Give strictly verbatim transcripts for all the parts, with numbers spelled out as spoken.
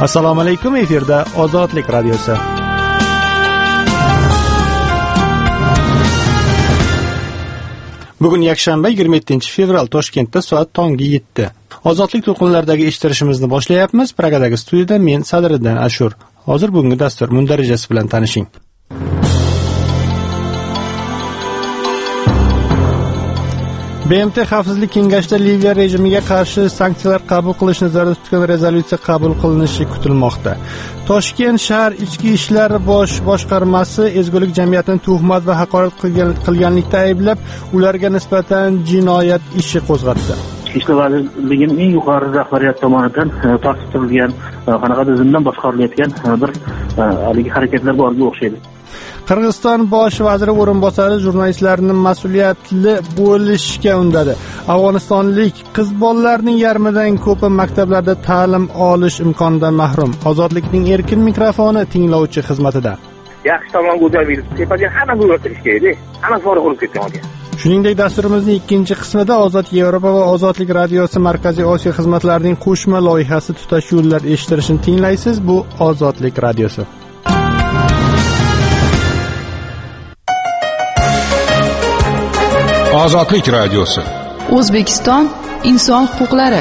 Assalomu alaykum, efirda Ozodlik radiosi. Bugun yakshanba yigirma yettinchi fevral, Toshkentda soat tongi yetti. Ozodlik to'lqinlaridagi eshittirishimizni boshlayapmiz. Pragadagi studiyada men Sadriddin Ashur. Hozir bugungi dastur mundarijasi bilan tanishing. B M T Xavfsizlik kengashida Liviya rejimiga qarshi sanksiyalar qabul qilish nazarda tutgan rezolyutsiya qabul qilinishi kutilmoqda. Toshkent shahar ichki ishlar bosh boshqarmasi ezgulik jamiyatini tuhmat va haqorat qilganlikda ayblab, ularga nisbatan jinoyat ishi qo'zg'atdi. Ishlar vazirligining eng yuqori rahbariyat tomonidan tartib turilgan, qanaqadir zimdan boshqarilayotgan bir haligi harakatlar borga o'xshaydi. Qirg'iziston bosh vaziri o'rinbosari jurnalistlarni mas'uliyatli bo'lishga undadi. Afg'onistonlik qiz bolalarning yarmidan ko'pi maktablarda ta'lim olish imkonidan mahrum. Ozodlikning erkin mikrofoni tinglovchi xizmatida. Yaxshi tomonga o'zgarib, tepadan hamma o'rgatish kerak. Hamma forig' bo'lib ketgan ekan. Shuningdek, dasturimizning ikkinchi qismida Ozod Yevropa va Ozodlik radiosi Markaziy Osiyo xizmatlarining qo'shma loyihasi tutash yo'llar eshittirishini tinglaysiz. Bu Ozodlik radiosi. Ozodlik radiosi. O'zbekiston inson huquqlari.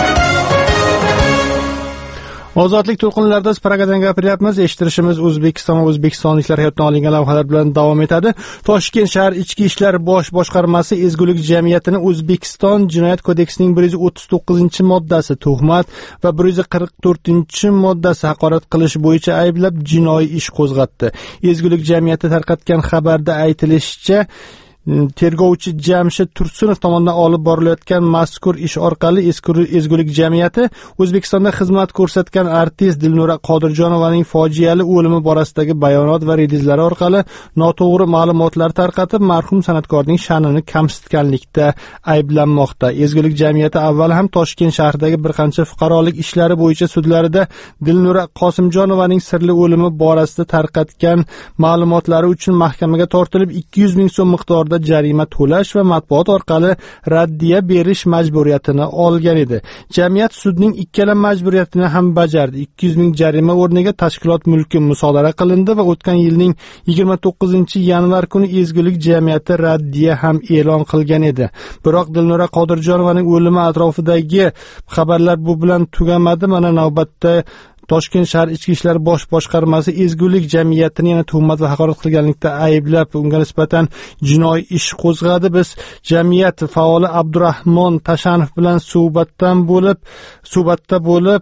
Ozodlik to'lqinlarida Pragadan gapiryapmiz. Eshittirishimiz O'zbekiston va o'zbekistonliklar hayotdan olingan lavhalar bilan davom etadi. Toshkent shahar ichki ishlar bosh boshqarmasi ezgulik jamiyatini O'zbekiston Jinoyat kodeksining bir yuz o'ttiz to'qqizinchi moddasi tuhmat va bir yuz qirq to'rtinchi moddasi haqorat qilish bo'yicha ayblab jinoiy ish qo'zg'atdi. Ezgulik jamiyati tarqatgan xabarda aytilishicha, tergovchi Jamshid Tursunov tomonidan olib borilayotgan mazkur ish orqali ezgulik jamiyati O'zbekistonda xizmat ko'rsatgan artist Dilnura Qodirjonovaning fojiali o'limi borasidagi bayonot va redizlari orqali noto'g'ri ma'lumotlar tarqatib, marhum san'atkorning sha'nini kamsitganlikda ayblanmoqda. Ezgulik jamiyati avval ham Toshkent shahridagi bir qancha fuqarolik ishlari bo'yicha sudlarida Dilnura Qosimjonovaning sirli o'limi borasida tarqatgan ma'lumotlari uchun mahkamaga tortilib ikki yuz ming so'm miqdorida jarima to'lash va matbuot orqali raddiya berish majburiyatini olgan edi. Jamiyat sudning ikkala majburiyatini ham bajardi. ikki yuz ming jarima o'rniga tashkilot mulki musodara qilindi va o'tgan yilning yigirma to'qqizinchi yanvar kuni ezgulik jamiyati raddiya ham e'lon qilgan edi. Biroq Dilnura Qodirjonovaning o'limi atrofidagi xabarlar bu bilan tugamadi. Mana navbatda Toshkent shahar ichki ishlar bosh boshqarmasi ezgulik jamiyatini yana tuhmat va haqorat qilganlikda ayblab, unga nisbatan jinoiy ish qo'zg'adi. Biz jamiyat faoli Abdurahmon Tashanov bilan suhbatdan bo'lib, suhbatda bo'lib,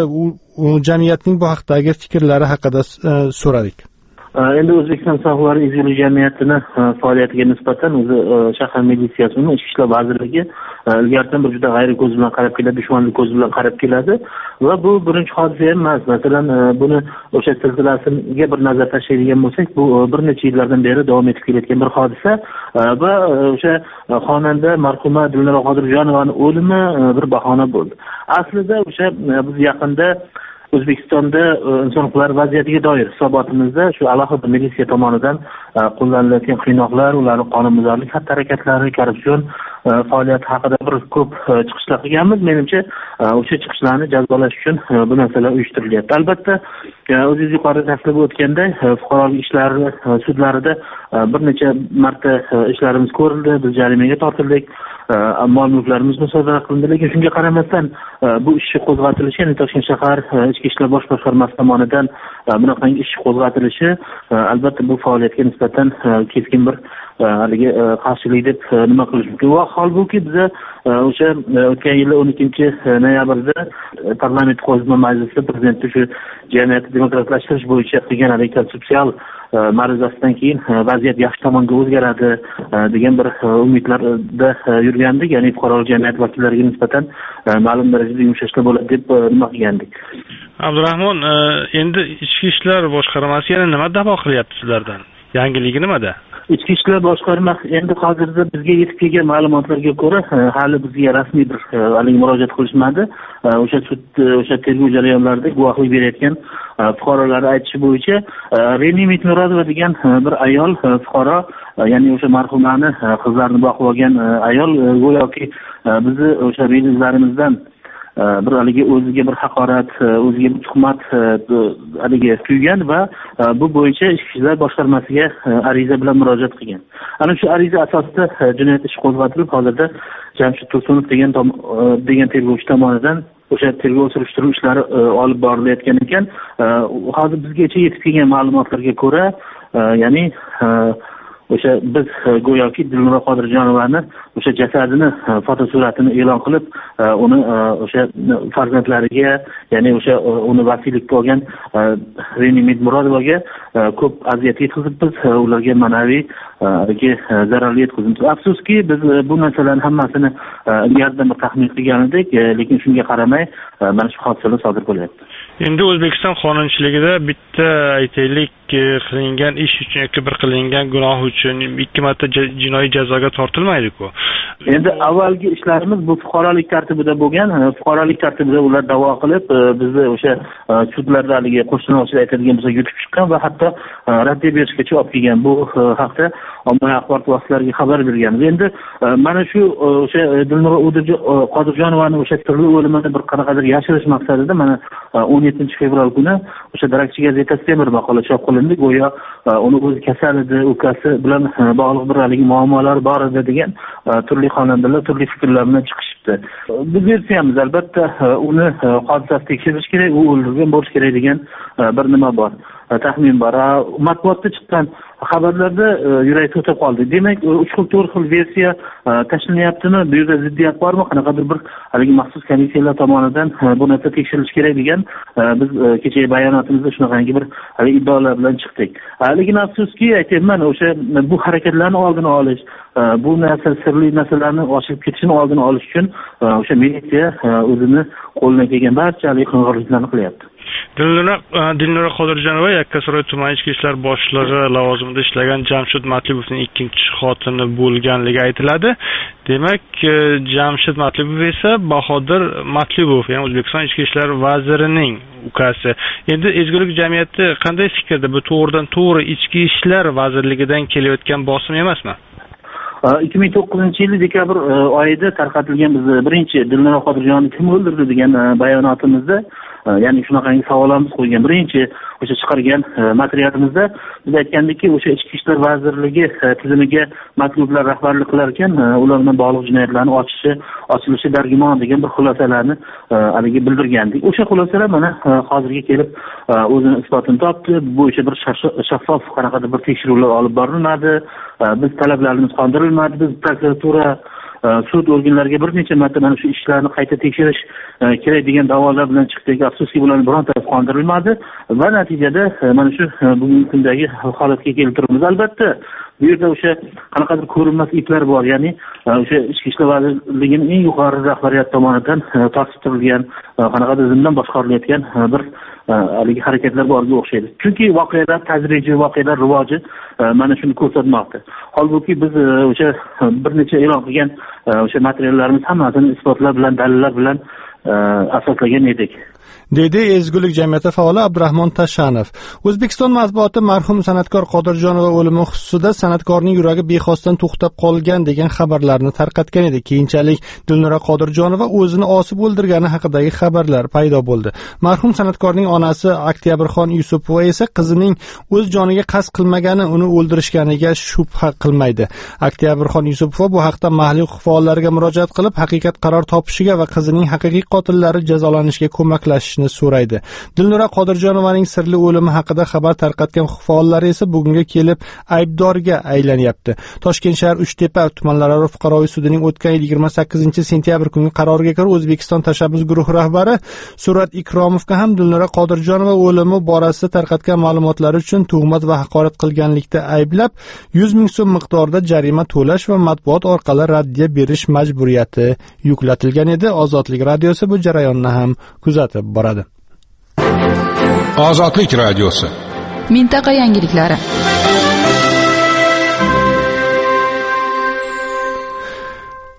jamiyatning bu haqdagi fikrlari haqida so'radik. Endi O'zbekiston sohilari ezgulik jamiyatini faoliyatiga nisbatan o'zi shahar militsiyasi, ichki ishlar vazirligi ilgaridan bir juda g'ayri ko'z bilan qarab keladi, dushmanlik ko'z bilan qarab keladi va bu birinchi hodisa emas. Masalan, buni o'sha silsilasiga bir nazar tashlaydigan bo'lsak, bu bir necha yillardan beri davom etib kelayotgan bir hodisa va o'sha xonanda marhuma Dilnura Qodirjonovaning o'limi bir bahona bo'ldi. Aslida o'sha biz yaqinda O'zbekistonda inson huquqlari vaziyatiga doir hisobotimizda shu alohida militsiya tomonidan qo'llanilayotgan qiynoqlar, ularning qonunbuzarlik xatti-harakatlari, korrupsion faoliyati haqida bir ko'p chiqishlar qilganmiz. Menimcha, o'sha chiqishlarni jazolash uchun bu narsalar uyushtirilyapti. Albatta, o'zingiz yuqorida ta'kidlab o'tganday, fuqarolik ishlari sudlarida bir necha marta ishlarimiz ko'rildi, biz jarimaga tortildik, mol-mulklarimiz musodara qilindi. Lekin shunga qaramasdan bu ish qo'zg'atilishi, ya'ni Toshkent shahar ichki ishlar bosh boshqarmasi tomonidan bunaqangi ish qo'zg'atilishi albatta bu faoliyatga nisbatan keskin bir haligi qarshilik deb nima qilish mumkin. Va holbuki biz o'sha o'tgan yil o'n ikkinchi noyabrda parlament qo'zma majlisida prezidentning shu jamiyatni demokratlashtirish bo'yicha qilgan haligi konseptual ma'ruzasidan keyin vaziyat yaxshi tomonga o'zgaradi degan bir umidlarda yurgandik. Ya'ni fuqarolik jamiyat vakillariga nisbatan ma'lum darajada yumshashlar bo'ladi deb nima qilgandik. Abdurahmon, endi ichki ishlar boshqarmasi yana nima da'vo qilyapti sizlardan? Yangiligi nimada? Ichki ishlar boshqarmasi endi hozirda bizga yetib kelgan ma'lumotlarga ko'ra hali bizga rasmiy bir haligi murojaat qilishmadi. O'sha sud, o'sha tergov jarayonlarida guvohlik berayotgan fuqarolar aytishi bo'yicha Reni Mitmurodova degan bir ayol fuqaro, ya'ni o'sha marhumani qizlarini boqib olgan ayol go'yoki bizni o'sha belgilarimizdan bir haligi o'ziga bir haqorat, o'ziga bir tuhmat haligi tuygan va bu bo'yicha Ichki ishlar boshqarmasiga ariza bilan murojaat qilgan. Ana shu ariza asosida jinoyat ishi qo'zg'atilib, hozirda Jamshid Tursunov degan degan tergovchi tomonidan o'sha tergov surishtiruv ishlari olib borilayotgan ekan. Hozir bizgacha yetib kelgan ma'lumotlarga ko'ra, ya'ni o'sha biz go'yoki Dilnura Qodirjonovani o'sha jasadini fotosuratini e'lon qilib, uni o'sha farzandlariga, ya'ni o'sha uni vasiylikka olgan Reni Medmurodovaga ko'p aziyat yetkazib, biz ularga ma'naviy zarar yetkazdik. Afsuski, biz bu narsalarning hammasini ilgaridan bir taxmin qilgan edik, lekin shunga qaramay mana shu hodisalar sodir bo'lyapti. Endi O'zbekiston qonunchiligida bitta aytaylik qilingan ish uchun yoki bir qilingan gunoh uchun ikki marta jinoiy jazoga tortilmaydi-ku. Endi avvalgi ishlarimiz bu fuqarolik tartibida bo'lgan, fuqarolik tartibida ular da'vo qilib, bizni o'sha sudlarda haligi qo'shnilovchilar aytadigan bo'lsa yutib chiqqan va hatto raddiya berishgacha olib kelgan. Bu haqda ommaviy axborot vositalariga xabar berganmiz. Endi mana shu o'sha Dilnura Qodirjonovani o'sha sirli o'limini bir qanaqadir yashirish maqsadida mana o'n yettinchi fevral kuni o'sha Darakchi gazetasida bir maqola chop qilindi. Go'yo uni o'zi kasal edi, ukasi bilan bog'liq bir haligi muammolar bor edi degan turli xonandalar turli fikrlar bilan chiqishibdi. Biz versiyamiz, albatta uni hodisasi tekshirish kerak, u o'ldirilgan bo'lishi kerak degan bir nima bor, taxmin bor. Matbuotda chiqqan xabarlarda yurak to'xtab qoldi. Demak, uch xil to'rt xil versiya tashlanyaptimi? Bu yerda ziddiyat bormi? Qanaqadir bir haligi maxsus komissiyalar tomonidan bu narsa tekshirilishi kerak degan biz kechagi bayonotimizda shunaqangi bir haligi iddaolar bilan chiqdik. Lekin afsuski, aytayman, o'sha bu harakatlarni oldini olish, bu narsa sirli narsalarni oshib ketishini oldini olish uchun o'sha militsiya o'zini qo'lidan kelgan barchalik qing'irliklarni qilyapti. Dilnura Dilnura Qodirjonova Yakkasaroy tuman ichki ishlar boshlig'i lavozimida ishlagan Jamshid Matlibovning ikkinchi xotini bo'lganligi aytiladi. Demak, Jamshid Matlibov esa Bahodir Matlibov, ya'ni O'zbekiston ichki ishlar vazirining ukasi. Endi ezgulik jamiyati qanday fikrda? Bu to'g'ridan to'g'ri ichki ishlar vazirligidan kelayotgan bosim emasmi? ikki ming to'qqizinchi yil dekabr oyida tarqatilgan biz birinchi Dilnura Qodirjonovni kim o'ldirdi degan bayonotimizda, ya'ni shunaqangi savollarimiz qo'ygan birinchi o'sha chiqargan materialimizda biz aytgandikki, o'sha Ichki ishlar vazirligi tizimiga matlublar rahbarlik qilar ekan, ular bilan bog'liq jinoyatlarni ochishi, ochilishi dargumon degan bir xulosalarni haligi bildirgandik. O'sha xulosalar mana hozirga kelib o'zini isbotini topdi. Bu bo'yicha bir shaffof qanaqadir bir tekshiruvlar olib borilmadi. Biz talablarimiz qondirilmadi. Biz prokuratura, sud organlariga bir necha marta mana shu ishlarni qayta tekshirish kerak degan da'volar bilan chiqdik. Afsuski, bularning birontasi qondirilmadi va natijada mana shu bugungi kundagi holatga keltiramiz. Albatta, bu yerda o'sha qanaqadir ko'rinmas iplar bor, ya'ni o'sha Ichki ishlar vazirligining eng yuqori rahbariyat tomonidan ta'sib turilgan, qanaqadir zimdan boshqarilayotgan bir haligi harakatlar borga o'xshaydi. Chunki voqealar tadrijiy, voqealar rivoji mana shuni ko'rsatmoqda. Holbuki biz o'sha bir necha e'lon qilgan o'sha materiallarimiz hammasini isbotlar bilan, dalillar bilan asoslagan edik. dedi ezgulik jamiyati faoli Abdurahmon Tashanov. O'zbekiston matbuoti marhum san'atkor Qodirjonova o'limi xususida san'atkorning yuragi bexosdan to'xtab qolgan degan xabarlarni tarqatgan edi. Keyinchalik Dilnura Qodirjonova o'zini osib o'ldirgani haqidagi xabarlar paydo bo'ldi. Marhum san'atkorning onasi Oktyabrxon Yusupova esa qizining o'z joniga qasd qilmagani, uni o'ldirishganiga shubha qilmaydi. Oktyabrxon Yusupova bu haqda mahalliy huquq faollariga murojaat qilib, haqiqat qaror topishiga va qizining haqiqiy qotillari jazolanishiga ko'maklashishni so'raydi. Dilnura Qodirjonovaning sirli o'limi haqida xabar tarqatgan huquq faollari esa bugunga kelib aybdorga aylanyapti. Toshkent shahar Uchtepa tumanlararo fuqaroviy sudining o'tgan yil yigirma sakkizinchi sentyabr kungi qaroriga ko'ra O'zbekiston tashabbus guruhi rahbari Surat Ikromovga ham Dilnura Qodirjonova o'limi borasida tarqatgan ma'lumotlari uchun tuhmat va haqorat qilganlikda ayblab, yuz ming so'm miqdorida jarima to'lash va matbuot orqali raddiya berish majburiyati yuklatilgan edi. Ozodlik radiosi bu jarayonni ham kuzatib boradi. Ozodlik radiosi. Mintaqa yangiliklari.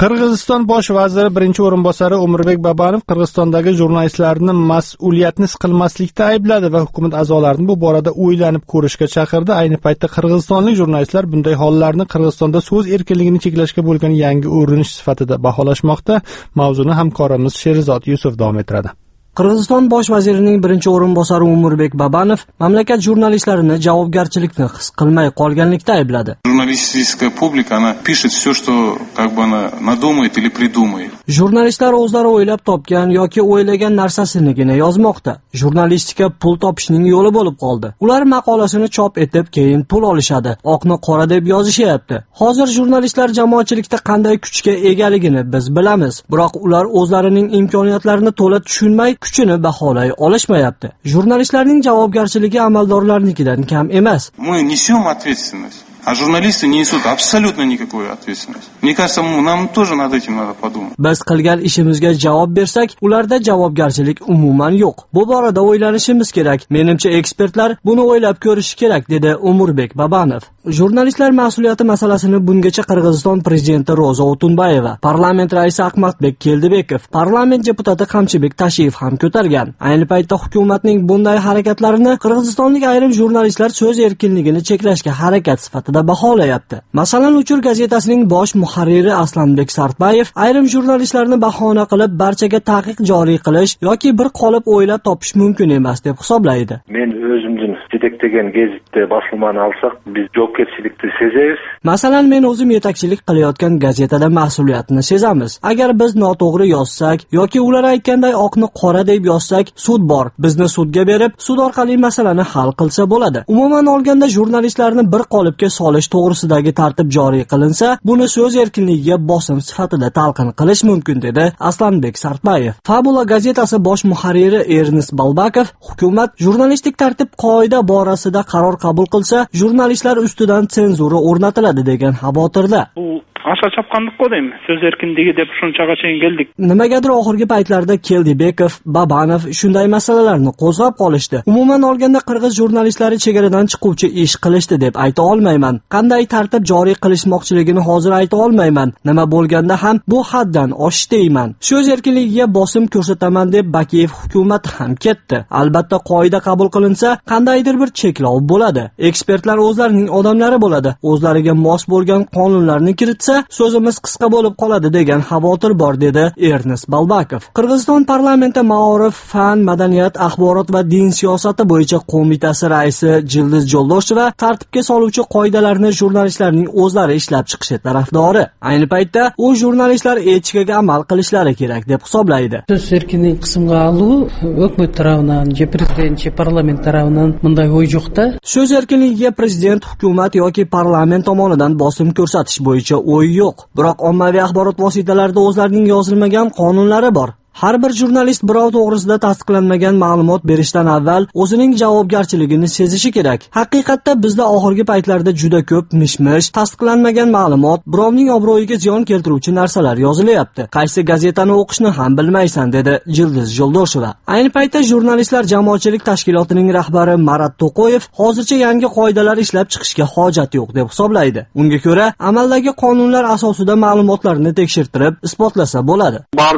Qirg'iziston bosh vaziri birinchi o'rinbosari Umurbek Babanov Qirg'izistondagi jurnalistlarni mas'uliyatni his qilmaslikda aybladi va hukumat a'zolarini bu borada o'ylanib ko'rishga chaqirdi. Ayni paytda qirg'izistonlik jurnalistlar bunday hollarni Qirg'izistonda so'z erkinligini cheklashga bo'lgan yangi urinish sifatida baholashmoqda. Mavzuni hamkorimiz Sherzod Yusuf davom ettiradi. Qirg'iziston bosh vazirining birinchi o'rinbosari Umurbek Babanov mamlakat jurnalistlarini javobgarchilikni his qilmay qolganlikda aybladi. Jurnalistika publika она пишет все, что как бы она надумает или придумает. Jurnalistlar o'zlari o'ylab topgan yoki o'ylagan narsasinigina yozmoqda. Jurnalistika pul topishning yo'li bo'lib qoldi. Ular maqolasini chop etib, keyin pul olishadi. Oqni qora deb yozishyapti. Hozir jurnalistlar jamoatchilikda qanday kuchga egaligini biz bilamiz. Biroq ular o'zlarining imkoniyatlarini to'la tushunmay kuchini baholay olishmayapti. Jurnalistlarning javobgarchiligi amaldorlarnikidan kam emas. Мы несем ответственность. А журналисты не несут абсолютно никакой ответственности. Мне кажется, нам тоже над этим надо подумать. Biz qilgan ishimizga javob bersak, ularda javobgarchilik umuman yo'q. Bu borada o'ylanishimiz kerak. Menimcha ekspertlar buni o'ylab ko'rishi kerak, dedi Umurbek Babanov. Jurnalistlar mas'uliyati masalasini bungacha Qirg'iziston prezidenti Ro'za O'tunbayeva, parlament raisi Ahmadbek Keldibekov, parlament deputati Qamchibek Tashiyev ham ko'targan. Ayni paytda hukumatning bunday harakatlarini qirg'izistonlik ayrim jurnalistlar so'z erkinligini cheklashga harakat sifatida baholayapti. Masalan, Uchur gazetasining bosh muharriri Aslanbek Sartbayev ayrim jurnalistlarni bahona qilib barchaga taqiq joriy qilish yoki bir qolip o'ylab topish mumkin emas deb hisoblaydi. Men o'zimdan yetaklagan gazetda boshlamani alsak, biz javobgarchilikni sezamiz. Masalan, men o'zim yetakchilik qilayotgan gazetada mas'uliyatni sezamiz. Agar biz noto'g'ri yozsak yoki ular aytganday oqni qora deb yozsak, sud bor. Bizni sudga berib, sud orqali masalani hal qilsa bo'ladi. Umuman olganda jurnalistlarni bir qolipga solish to'g'risidagi tartib joriy qilinsa, buni so'z erkinligiga bosim sifatida talqin qilish mumkin, dedi Aslanbek Sartbayev. Fabula gazetasi bosh muharriri Ernest Balbakov hukumat jurnalistik tartib qoida borasida qaror qabul qilsa, jurnalistlar ustidan senzura o'rnatiladi degan xavotirda. Asa chapqanlik-ku deymi? So'z erkinligi deb shunchagacha keldik. Nimagadir oxirgi paytlarda Keldibekov, Babanov shunday masalalarni qo'zg'ab qolishdi. Umuman olganda qirg'iz jurnalistlari chegaradan chiquvchi ish qilishdi deb ayta olmayman. Qanday tartib joriy qilishmoqchiligini hozir ayta olmayman. Nima bo'lganda ham bu haddan oshish deyman. So'z erkinligiga bosim ko'rsataman deb Bakiyev hukumat ham ketdi. Albatta qoida qabul qilinsa, qandaydir bir cheklov bo'ladi. Ekspertlar o'zlarining odamlari bo'ladi. O'zlariga mos bo'lgan qonunlarni kiritsa, so'zimiz qisqa bo'lib qoladi degan xavotir bor, dedi Ernest Balbakov. Qirg'iziston parlamenti Ma'orif, fan, madaniyat, axborot va din siyosati bo'yicha qo'mitasi raisi Jildiz Joldosheva tartibga soluvchi qoidalarni jurnalistlarning o'zlari ishlab chiqishi tarafdori. Ayni paytda u jurnalistlar etikaga amal qilishlari kerak deb hisoblaydi. So'z erkinligini qismga oluv hukumat tomonidan, prezident, parlament tomonidan bunday o'y yo'qda. So'z erkinligiga prezident, hukumat yoki parlament tomonidan bosim ko'rsatish bo'yicha o'y yo'q. Biroq ommaviy axborot vositalarida o'zlarining yozilmagan qonunlari bor. Har bir jurnalist birov to'g'risida tasdiqlanmagan ma'lumot berishdan avval o'zining javobgarchiligini sezishi kerak. Haqiqatda bizda oxirgi paytlarda juda ko'p mishmish, tasdiqlanmagan ma'lumot, birovning obro'yiga ziyon keltiruvchi narsalar yozilyapti. Qaysi gazetani o'qishni ham bilmaysan, dedi Jildiz Joldosheva. Ayni paytda jurnalistlar jamoatchilik tashkilotining rahbari Marat To'qoyev hozircha yangi qoidalar ishlab chiqishga hojat yo'q deb hisoblaydi. Unga ko'ra, amaldagi qonunlar asosida ma'lumotlarni tekshirtirib, isbotlasa bo'ladi.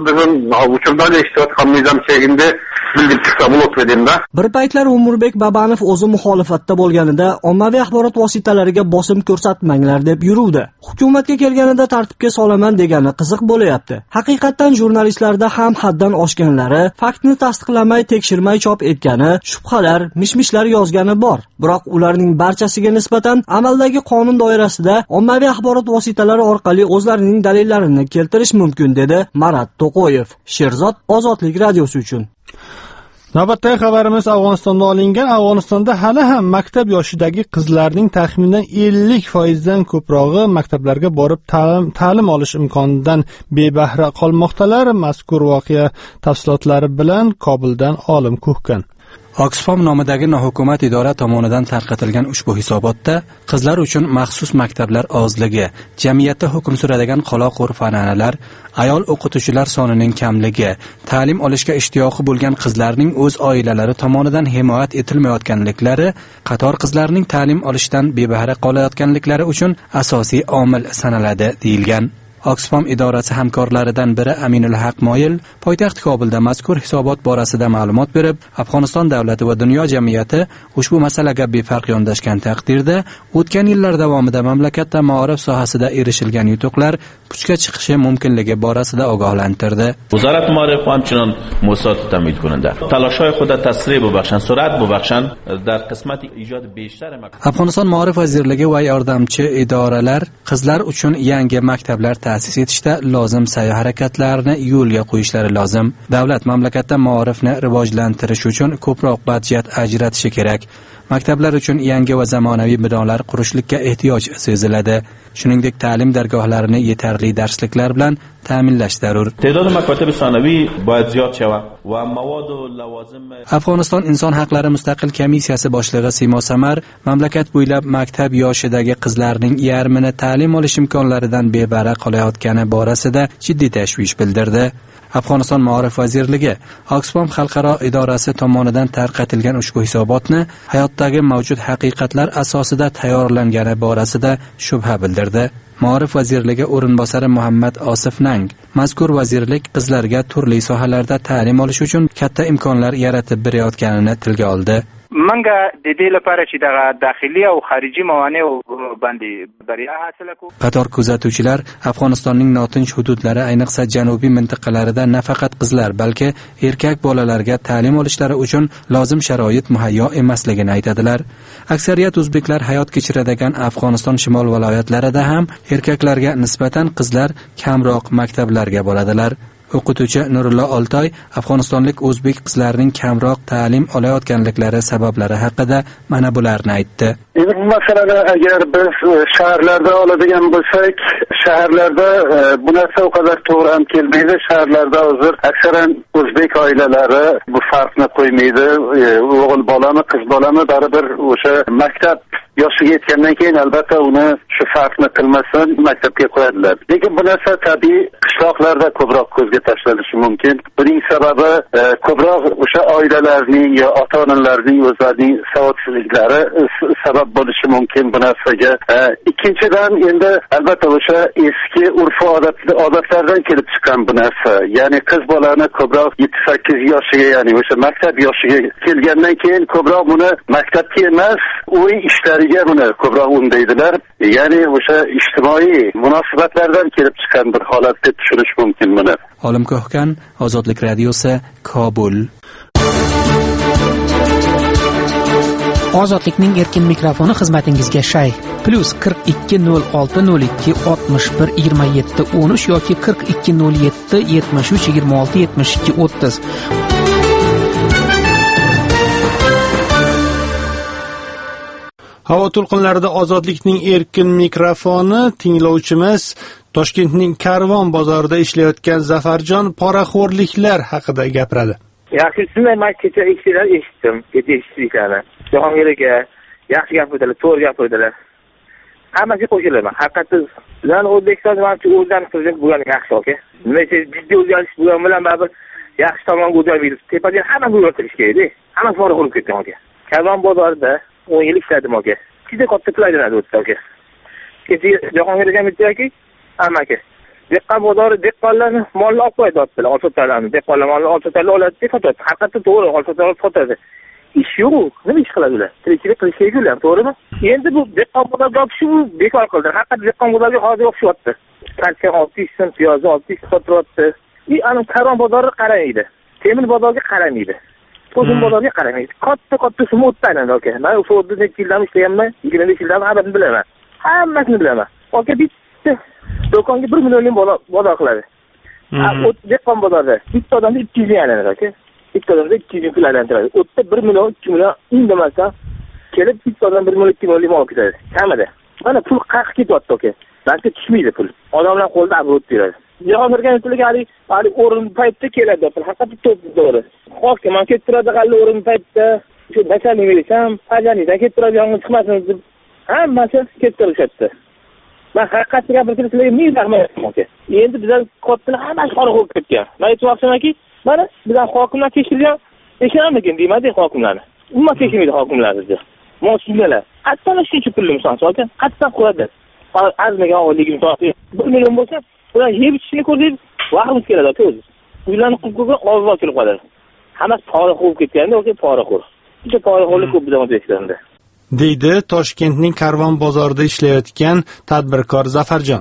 Bir paytlar Umurbek Babanov o'zi muxolifatda bo'lganida ommaviy axborot vositalariga bosim ko'rsatmanglar deb yuruvdi. Hukumatga kelganida tartibga solaman degani qiziq bo'layapti. Haqiqatan jurnalistlarda ham haddan oshganlari, faktni tasdiqlamay, tekshirmay chop etgani, shubhalar, mishmishlar yozgani bor. Biroq ularning barchasiga nisbatan amaldagi qonun doirasida ommaviy axborot vositalari orqali o'zlarining dalillarini keltirish mumkin, dedi Marat To'qoyev. Sherzod Ozodlik radiosi uchun. Navbatdagi xabarimiz Afg'onistonda olingan. Afg'onistonda hali ham maktab yoshidagi qizlarning taxminan ellik foiz dan ko'prog'i maktablarga borib ta'lim, ta'lim olish imkonidan bebahra qolmoqdalar. Mazkur voqea tafsilotlari bilan Kobuldan Olim Kuhkan. Oxfam nomidagi nohukumat idora tomonidan tarqatilgan ushbu hisobotda qizlar uchun maxsus maktablar ozligi, jamiyatda hukm suradigan qoloq urf an'analar, ayol o'qituvchilar sonining kamligi, ta'lim olishga ishtiyoqi bo'lgan qizlarning o'z oilalari tomonidan himoya etilmayotganliklari, qator qizlarning ta'lim olishdan bebahra qolayotganliklari uchun asosiy omil sanaladi deyilgan. Oxfam idorasi hamkorlaridan biri Aminul Haq Moyil poytaxt Kobulda mazkur hisobot borasida ma'lumot berib, Afg'oniston davlati va dunyo jamiyati ushbu masalaga befarq yondashgan taqdirda o'tgan yillar davomida mamlakatda ma'rifat sohasida erishilgan yutuqlar puchga chiqishi mumkinligi borasida ogohlantirdi. وزارت معارف همچنان موسسات تامین کننده تلاش‌های خود تسریع ببخشند سرعت ببخشند در قسمت ایجاد بیشتر Afg'oniston Ma'rifat vazirligi va yordamchi idoralar qizlar uchun yangi maktablar ta'sis etishda lozim sa'y-harakatlarni yo'lga qo'yishlari lozim. Davlat mamlakatda ma'rifni rivojlantirish uchun ko'proq budjet ajratishi kerak. Maktablar uchun yangi va zamonaviy binolar qurishlikka ehtiyoj seziladi. Shuningdek, ta'lim dargohlarini yetarli darsliklar bilan ta'minlash zarur. تعداد مکاتب ثانوی باید زیاد شود و مواد و لوازم Afg'oniston inson haqlari mustaqil komissiyasi boshlig'i Simo Samar mamlakat bo'ylab maktab yoshidagi qizlarning yarmini ta'lim olish imkonlaridan bebara qolayotgani borasida jiddiy tashvish bildirdi. Afg'oniston Ma'rifat vazirligi Oxfam xalqaro idorasi tomonidan tarqatilgan ushbu hisobotni hayotdagi mavjud haqiqatlar asosida tayyorlangani borasida shubha bildirdi. Ma'rifat vazirligi o'rinbosari Muhammad Osif Nang mazkur vazirlik qizlarga turli sohalarda ta'lim olish uchun katta imkonlar yaratib berayotganini tilga oldi. منګه د دې لپاره چې د داخلي او خارجي موانع باندې بریا حاصله کو qator kuzatuvchilar Afg'onistonning notinch hududlari, ayniqsa janubiy mintaqalarida nafaqat qizlar, balki erkak bolalarga ta'lim olishlari uchun lozim sharoit muhayyo emasligini aytadilar. Aksariyat o'zbeklar hayot kechiradigan Afg'oniston shimol viloyatlarida ham erkaklarga nisbatan qizlar kamroq maktablarga boradilar. O'qituvchi Nurullo Oltoy Afg'onistonlik o'zbek qizlarining kamroq ta'lim olayotganliklari sabablari haqida mana bularni aytdi. Endi bu masalani agar biz shaharlarda oladigan bo'lsak, shaharlarda bu narsa o qadar to'g'ri ham kelmaydi. Shaharlarda hozir aksaran o'zbek oilalari bu farqni qo'ymaydi. O'g'il bolami, qiz bolami baribir o'sha maktab yoshiga yetgandan keyin albatta uni shu farqni qilmasdan maktabga qo'yadilar. Lekin bu narsa tabiiy qishloqlarda ko'proq ko'zga tashlanishi mumkin. Buning sababi ko'proq o'sha oilalarning yo ota-onalarning o'zlarining savodsizliklari sabab bo'lishi mumkin bu narsaga. Ikkinchidan endi albatta o'sha eski urf odatlardan kelib chiqqan bu narsa. Ya'ni qiz bolani ko'proq yetti sakkiz yoshiga, ya'ni o'sha maktab yoshiga kelgandan keyin ko'proq buni maktabga emas, uy ishlariga buni ko'proq undaydilar. Ya'ni o'sha ijtimoiy munosabatlardan kelib chiqqan bir holat deb tushunish mumkin buni. Olim Ko'hkan, Ozodlik radiosi, Kobul. Ozodlikning erkin mikrofoni xizmatingizga shay. Plus qirq ikki nol olti nol ikki oltmish bir yigirma yetti o'n uch yoki qirq ikki nol yetti yetmish uch yigirma olti yetmish ikki o'ttiz. Havo to'lqinlarida Ozodlikning erkin mikrofoni tinglovchimiz Toshkentning Karvon bozorida ishlayotgan Zafarjon poraxo'rliklar haqida gapiradi. Yaxshi, shunday men kecha eshitdim, eshitdim, kecha eshitdiklarni. Jahongir aka yaxshi gapirdilar, to'g'ri gapirdilar. Hammasiga qo'shilaman. Haqiqatan ularni O'zbekiston manchi o'zlarining prezident bo'lgani yaxshi, aka. Nima uchun jiddiy o'zgarish bo'lgan bilan baribir yaxshi tomonga o'zgarmaydi. Tepadan hamma o'zgartirish kerak-da. Hammasi bor bo'lib ketgan, aka. Karvon bozorida o'n yil ishladim, aka. Juda katta playlanadi o'tdi, aka. Kecha Jahongir aka aytdiki, hamma aka. Dehqon bozori dehqonlarni molni olib qo'yadi, oltotalarni, dehqonlar molni oltotalar oladi deb sotadi. Haqiqatda to'g'ri, oltotalar sotadi. Ish yo'q, nima ish qiladilar? Tirikchilik qilish kerak, to'g'rimi? Endi bu dehqon bozoriga shu bekor qildi. Haqiqatda dehqon bozoriga hozir o'xshyapti. Qancha olti yuz so'm piyozni olti yuz sotiryapti. И ana Karvon bozoriga qaramaydi. Temir bozoriga qaramaydi. Qo'zim bozoriga qaramaydi. Katta katta summa o'tadi, aka. Men o'sha o'rda necha yildan ishlayapman, yigirma besh yildan hammasini bilaman. Hammasini bilaman. Aka bitta do'konga bir millionlik bozor qiladi. O dehqon bozorida bitta odamga ikki yuz yalanadi, aka. Bitta odamga ikki yuz pul aylantiradi. O'tda bir million, ikki million indamasdan kelib bitta odam bir million, ikki million olib ketadi. Kamida. Mana pul qaqib ketyapti, aka. Balki tushmaydi pul. Odamlar qo'lda abrot beradi. Jahongir akamning hali o'rin paytda keladi, haqiqatda to'g'ri. Hokim ham ketib turadi g'alla o'rin paytda. Shu nashaning bersam, fajaniydan ketib turadi, yong'in chiqmasin deb hammasi ketib turishadi. Men haqiqatni gapirib sizlarga ming rahmat aka. Endi bizlar kattalar hammasi qora bo'lib ketgan. Men aytmoqchimanki, mana bizlar hokimlar tekshirgan, tekshiramikin deyman-da hokimlarni. Umuman tekshirmaydi hokimlar bizda. Mas'ullar. Hatto shuncha pulni misol aka, qattiq qo'yadi. Azmagan oyligini topib bir million bo'lsa, ular yeb ichishni ko'rdik, vaqtimiz keladi aka o'zi. Uylarni qurib ko'rgan og'izga kelib qoladi. Hammasi poraxo'r bo'lib ketganda, o'sha poraxo'r. Juda poraxo'rlik ko'p bizda O'zbekistonda. deydi Toshkentning Karvon bozorida ishlayotgan tadbirkor Zafarjon.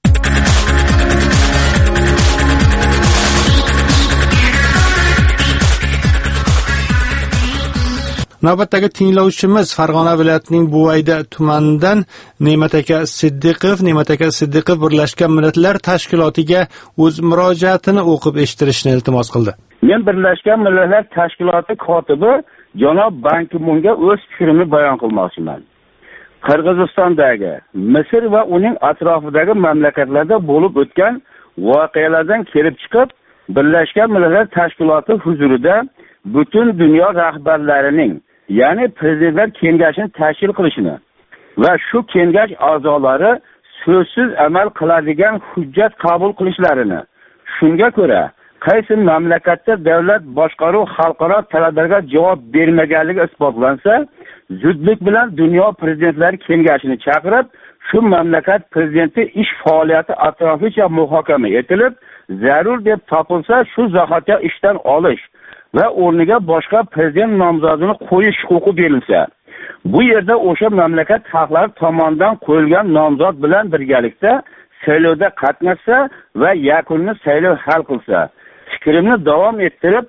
Navbatdagi tinglovchimiz Farg'ona viloyatining Buvayda tumanidan Ne'mat aka Siddiqov, Ne'mat aka Siddiqov Birlashgan Millatlar Tashkilotiga o'z murojaatini o'qib eshittirishni iltimos qildi. Men Birlashgan Millatlar Tashkiloti kotibi janob Ban Ki-munga o'z fikrimni bayon qilmoqchiman. Qirg'izistondagi, Misr va uning atrofidagi mamlakatlarda bo'lib o'tgan voqealardan kelib chiqib, Birlashgan Millatlar Tashkiloti huzurida butun dunyo rahbarlarining, ya'ni prezidentlar kengashini tashkil qilishini va shu kengash a'zolari so'zsiz amal qiladigan hujjat qabul qilishlarini, shunga ko'ra qaysi mamlakatda davlat boshqaruv xalqaro talablarga javob bermaganligi isbotlansa, zudlik bilan dunyo prezidentlari kengashini chaqirib, shu mamlakat prezidenti ish faoliyati atroflicha muhokama etilib, zarur deb topilsa, shu zahotga ishdan olish va o'rniga boshqa prezident nomzodini qo'yish huquqi berilsa, bu yerda o'sha mamlakat xalqlari tomonidan qo'yilgan nomzod bilan birgalikda saylovda qatnashsa va yakunni saylov hal qilsa, fikrimni davom ettirib,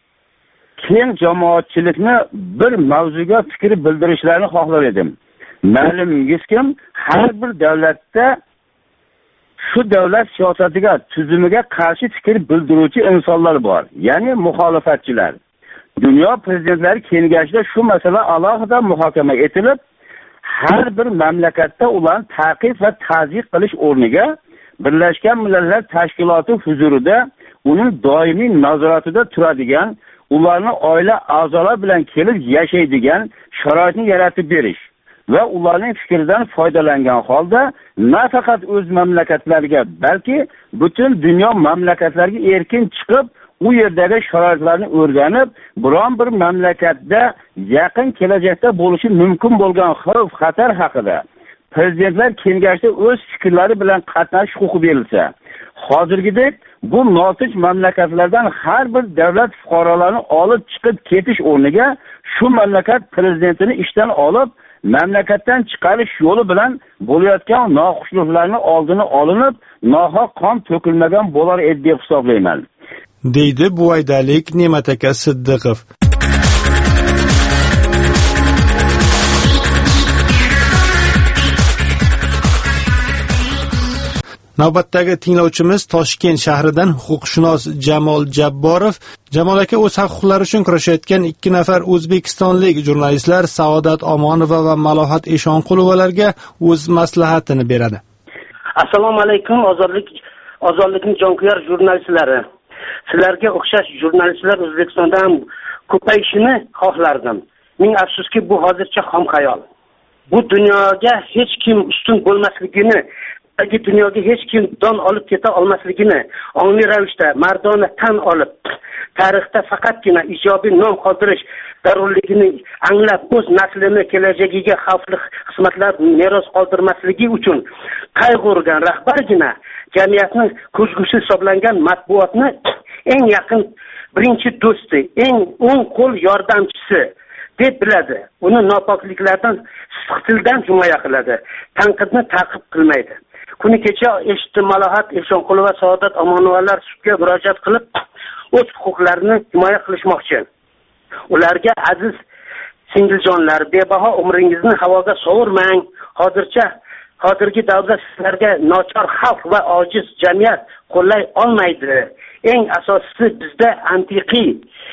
keng jamoatchilikni bir mavzuga fikr bildirishlarini xohlar edim. Ma'lumingizki, har bir davlatda shu davlat siyosatiga, tuzumiga qarshi fikr bildiruvchi insonlar bor, ya'ni muxolifatchilar. Dunyo prezidentlari kengashida shu masala alohida muhokama etilib, har bir mamlakatda ularni ta'qib va ta'zyiq qilish o'rniga Birlashgan Millatlar Tashkiloti huzurida uning doimiy nazoratida turadigan, ularni oila a'zolari bilan kelib yashaydigan sharoitni yaratib berish va ularning fikridan foydalangan holda nafaqat o'z mamlakatlariga, balki butun dunyo mamlakatlariga erkin chiqib, u yerdagi sharoitlarni o'rganib, biron bir mamlakatda yaqin kelajakda bo'lishi mumkin bo'lgan xavf xatar haqida prezidentlar kengashida o'z fikrlari bilan qatnashish huquqi berilsa, hozirgidek bu notinch mamlakatlardan har bir davlat fuqarolarini olib chiqib ketish o'rniga shu mamlakat prezidentini ishdan olib, mamlakatdan chiqarish yo'li bilan bo'layotgan noxushliklarning oldini olinib, nohaq qon to'kilmagan bo'lar edi deb hisoblayman, deydi buvaydalik Ne'mat aka Siddiqov. Navbatdagi tinglovchimiz Toshkent shahridan huquqshunos Jamol Jabborov. Jamol aka o'z huquqlari uchun kurashayotgan ikki nafar o'zbekistonlik jurnalistlar Saodat Omonova va Malohat Eshonqulovalarga o'z maslahatini beradi. Assalomu alaykum, ozodlik ozodlikning jonkuyar jurnalistlari. Sizlarga o'xshash jurnalistlar O'zbekistonda ham ko'payishini xohlardim. Ming afsuski, bu hozircha xom xayol. Bu dunyoga hech kim ustun bo'lmasligini, balki dunyoga hech kim don olib keta olmasligini ongli ravishda mardona tan olib, tarixda faqatgina ijobiy nom qoldirish zarurligini anglab, o'z naslini kelajagiga xavfli xizmatlar meros qoldirmasligi uchun qayg'urgan rahbargina jamiyatni ko'zgusi hisoblangan matbuotni eng yaqin birinchi do'sti, eng o'ng qo'l yordamchisi deb biladi. Uni nopokliklardan, siqtildan himoya qiladi, tanqidni ta'qib qilmaydi. Kuni kecha eshitdim, Malohat Eshonqulova, Saodat Omonovalar sudga murojaat qilib, o'z huquqlarini himoya qilishmoqchi. Ularga aziz singiljonlar, bebaho umringizni havoga sovurmang. Hozircha hozirgi davrda sizlarga nochor xalq va ojiz jamiyat qo'llay olmaydi. Eng asosiysi bizda antiqiy,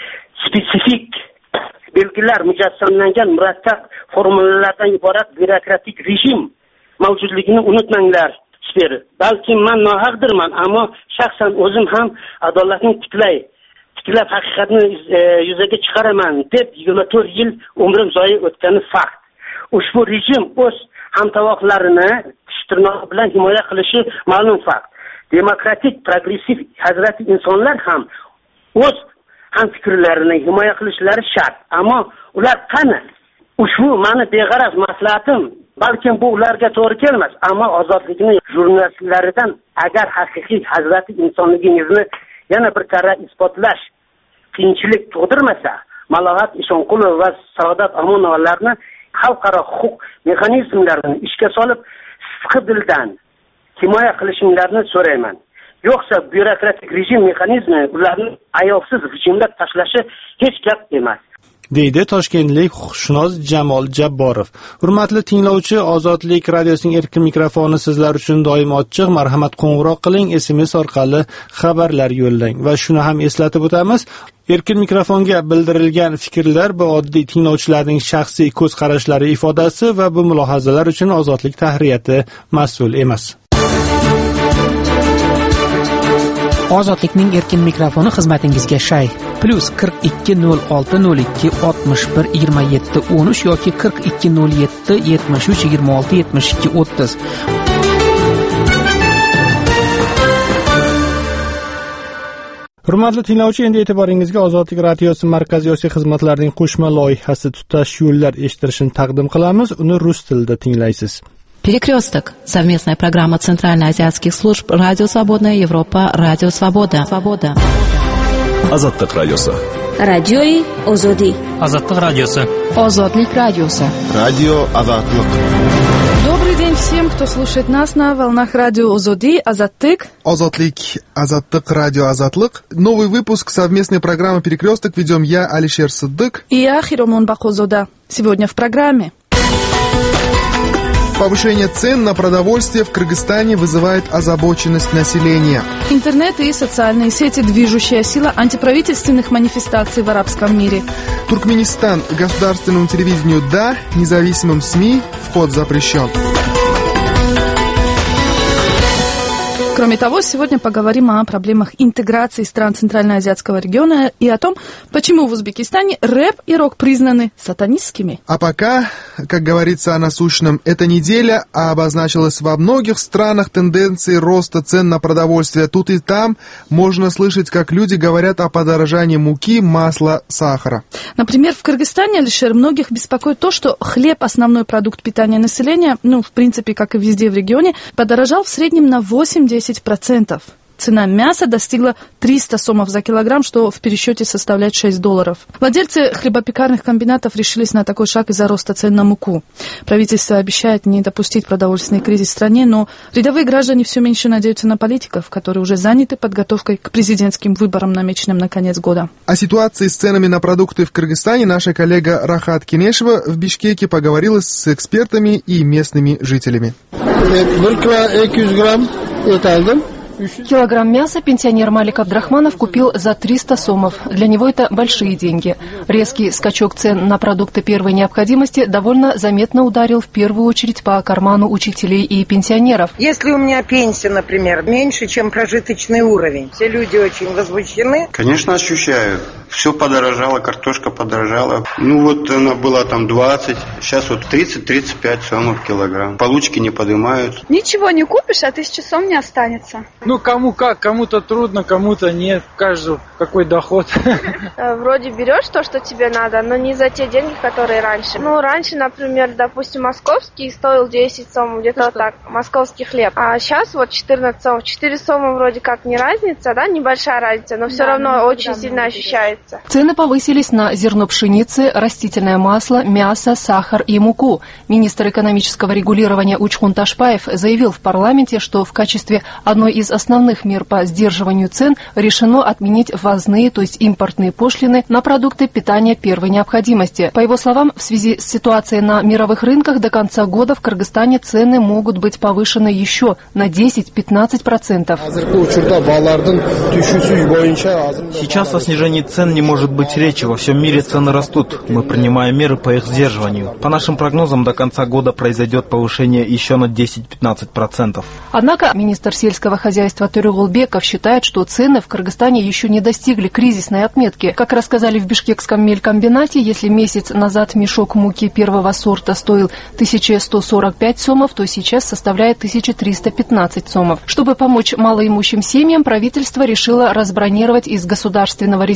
spesifik belgilar mujassamlangan murattab formulalardan iborat byurokratik rejim mavjudligini unutmanglar. Balki men nohaqdirman, ammo shaxsan o'zim ham adolatni tiklay, tiklab haqiqatni yuzaga chiqaraman deb yigirma to'rt yil umrim zoyi o'tgani fakt. Ushbu rejim o'z hamtovoqlarini tish tirnog'i bilan himoya qilishi ma'lum fakt. Demokratik, progressiv hazrati insonlar ham o'z hamfikrlarini himoya qilishlari shart. Ammo ular qani? Ushbu meni beg'araz maslahatim balkim bu ularga to'g'ri kelmas, ammo ozodlikni jurnalistlaridan agar haqiqiy hazrati insonligingizni yana bir karra isbotlash qiyinchilik tug'dirmasa, Malohat Ishonqulov va Saodat Amonovalarni xalqaro huquq mexanizmlarini ishga solib, siqi dildan himoya qilishinglarni so'rayman. Yo'qsa byurokratik rejim mexanizmi ularni ayovsiz hujumlab tashlashi hech gap emas, deydi toshkentlik huquqshunos Jamol Jabborov. Hurmatli tinglovchi, Ozodlik radiosining erkin mikrofoni sizlar uchun doim ochiq. Marhamat, qo'ng'iroq qiling, S M S orqali xabarlar yo'llang. Va shuni ham eslatib o'tamiz, erkin mikrofonga bildirilgan fikrlar bu oddiy tinglovchilarning shaxsiy ko'z qarashlari ifodasi va bu mulohazalar uchun Ozodlik tahriyati mas'ul emas. Ozodlikning erkin mikrofoni xizmatingizga shay. Plus qirq ikki nol olti nol ikki oltmish bir yigirma yetti o'n uch yoki qirq ikki nol yetti yetmish uch yigirma olti yetmish ikki o'ttiz. Hurmatli tinglovchi, endi e'tiboringizga Ozodlik radiosi Markaziy Osiyo xizmatlarining qo'shma loyihasi Tutash yo'llar eshittirishini taqdim qilamiz. Uni rus tilida tinglaysiz. Перекресток. Совместная программа Центральноазиатских служб «Радио Свободная Европа», «Радио Свобода». Свобода. Ozodlik radiosi. Radioyi Ozodi. Ozodlik radiosi. Ozodlik radiosi. Radio Ozodlik. Добрый день всем, кто слушает нас на волнах радио Озоди, Азаттык. Озодлик, Азаттык, радио Азатлык. Новый выпуск совместной программы «Перекресток» ведем я, Алишер Сыддык. И я, Хиромон Бахозода. Сегодня в программе. Повышение цен на продовольствие в Кыргызстане вызывает озабоченность населения. Интернет и социальные сети – движущая сила антиправительственных манифестаций в арабском мире. Туркменистан. Государственному телевидению «да», независимым СМИ вход запрещен. Кроме того, сегодня поговорим о проблемах интеграции стран Центральноазиатского региона и о том, почему в Узбекистане рэп и рок признаны сатанистскими. А пока, как говорится о насущном, эта неделя обозначилась во многих странах тенденции роста цен на продовольствие. Тут и там можно слышать, как люди говорят о подорожании муки, масла, сахара. Например, в Кыргызстане, Алишер, многих беспокоит то, что хлеб, основной продукт питания населения, ну, в принципе, как и везде в регионе, подорожал в среднем на восемь-десять процентов. Цена мяса достигла триста сомов за килограмм, что в пересчете составляет шесть долларов. Владельцы хлебопекарных комбинатов решились на такой шаг из-за роста цен на муку. Правительство обещает не допустить продовольственный кризис в стране, но рядовые граждане все меньше надеются на политиков, которые уже заняты подготовкой к президентским выборам, намеченным на конец года. О ситуации с ценами на продукты в Кыргызстане наша коллега Рахат Кинешева в Бишкеке поговорила с экспертами и местными жителями. Килограмм мяса пенсионер Малик Абдрахманов купил за триста сомов. Для него это большие деньги. Резкий скачок цен на продукты первой необходимости довольно заметно ударил в первую очередь по карману учителей и пенсионеров. Если у меня пенсия, например, меньше, чем прожиточный уровень, все люди очень возмущены. Конечно, ощущаю. Все подорожало, картошка подорожала. Ну вот она была там двадцать, сейчас вот тридцать-тридцать пять сомов килограмм. Получки не поднимают. Ничего не купишь, а тысяча сом не останется. Ну, кому как, кому-то трудно, кому-то нет, каждый какой доход. Вроде берешь то, что тебе надо, но не за те деньги, которые раньше. Ну, раньше, например, допустим, московский стоил десять сомов, где-то вот так, московский хлеб. А сейчас вот четырнадцать сомов. четыре сома вроде как не разница, да, небольшая разница, но все да, равно очень да, сильно ощущается. Цены повысились на зерно пшеницы, растительное масло, мясо, сахар и муку. Министр экономического регулирования Учхун Ташпаев заявил в парламенте, что в качестве одной из основных мер по сдерживанию цен решено отменить ввозные, то есть импортные пошлины на продукты питания первой необходимости. По его словам, в связи с ситуацией на мировых рынках до конца года в Кыргызстане цены могут быть повышены еще на десять-пятнадцать процентов. Сейчас о снижении цен не может быть речи. Во всем мире цены растут. Мы принимаем меры по их сдерживанию. По нашим прогнозам, до конца года произойдет повышение еще на десять-пятнадцать процентов. Однако министр сельского хозяйства Төрегулбеков считает, что цены в Кыргызстане еще не достигли кризисной отметки. Как рассказали в Бишкекском мелькомбинате, если месяц назад мешок муки первого сорта стоил тысяча сто сорок пять сомов, то сейчас составляет тысяча триста пятнадцать сомов. Чтобы помочь малоимущим семьям, правительство решило разбронировать из государственного резерва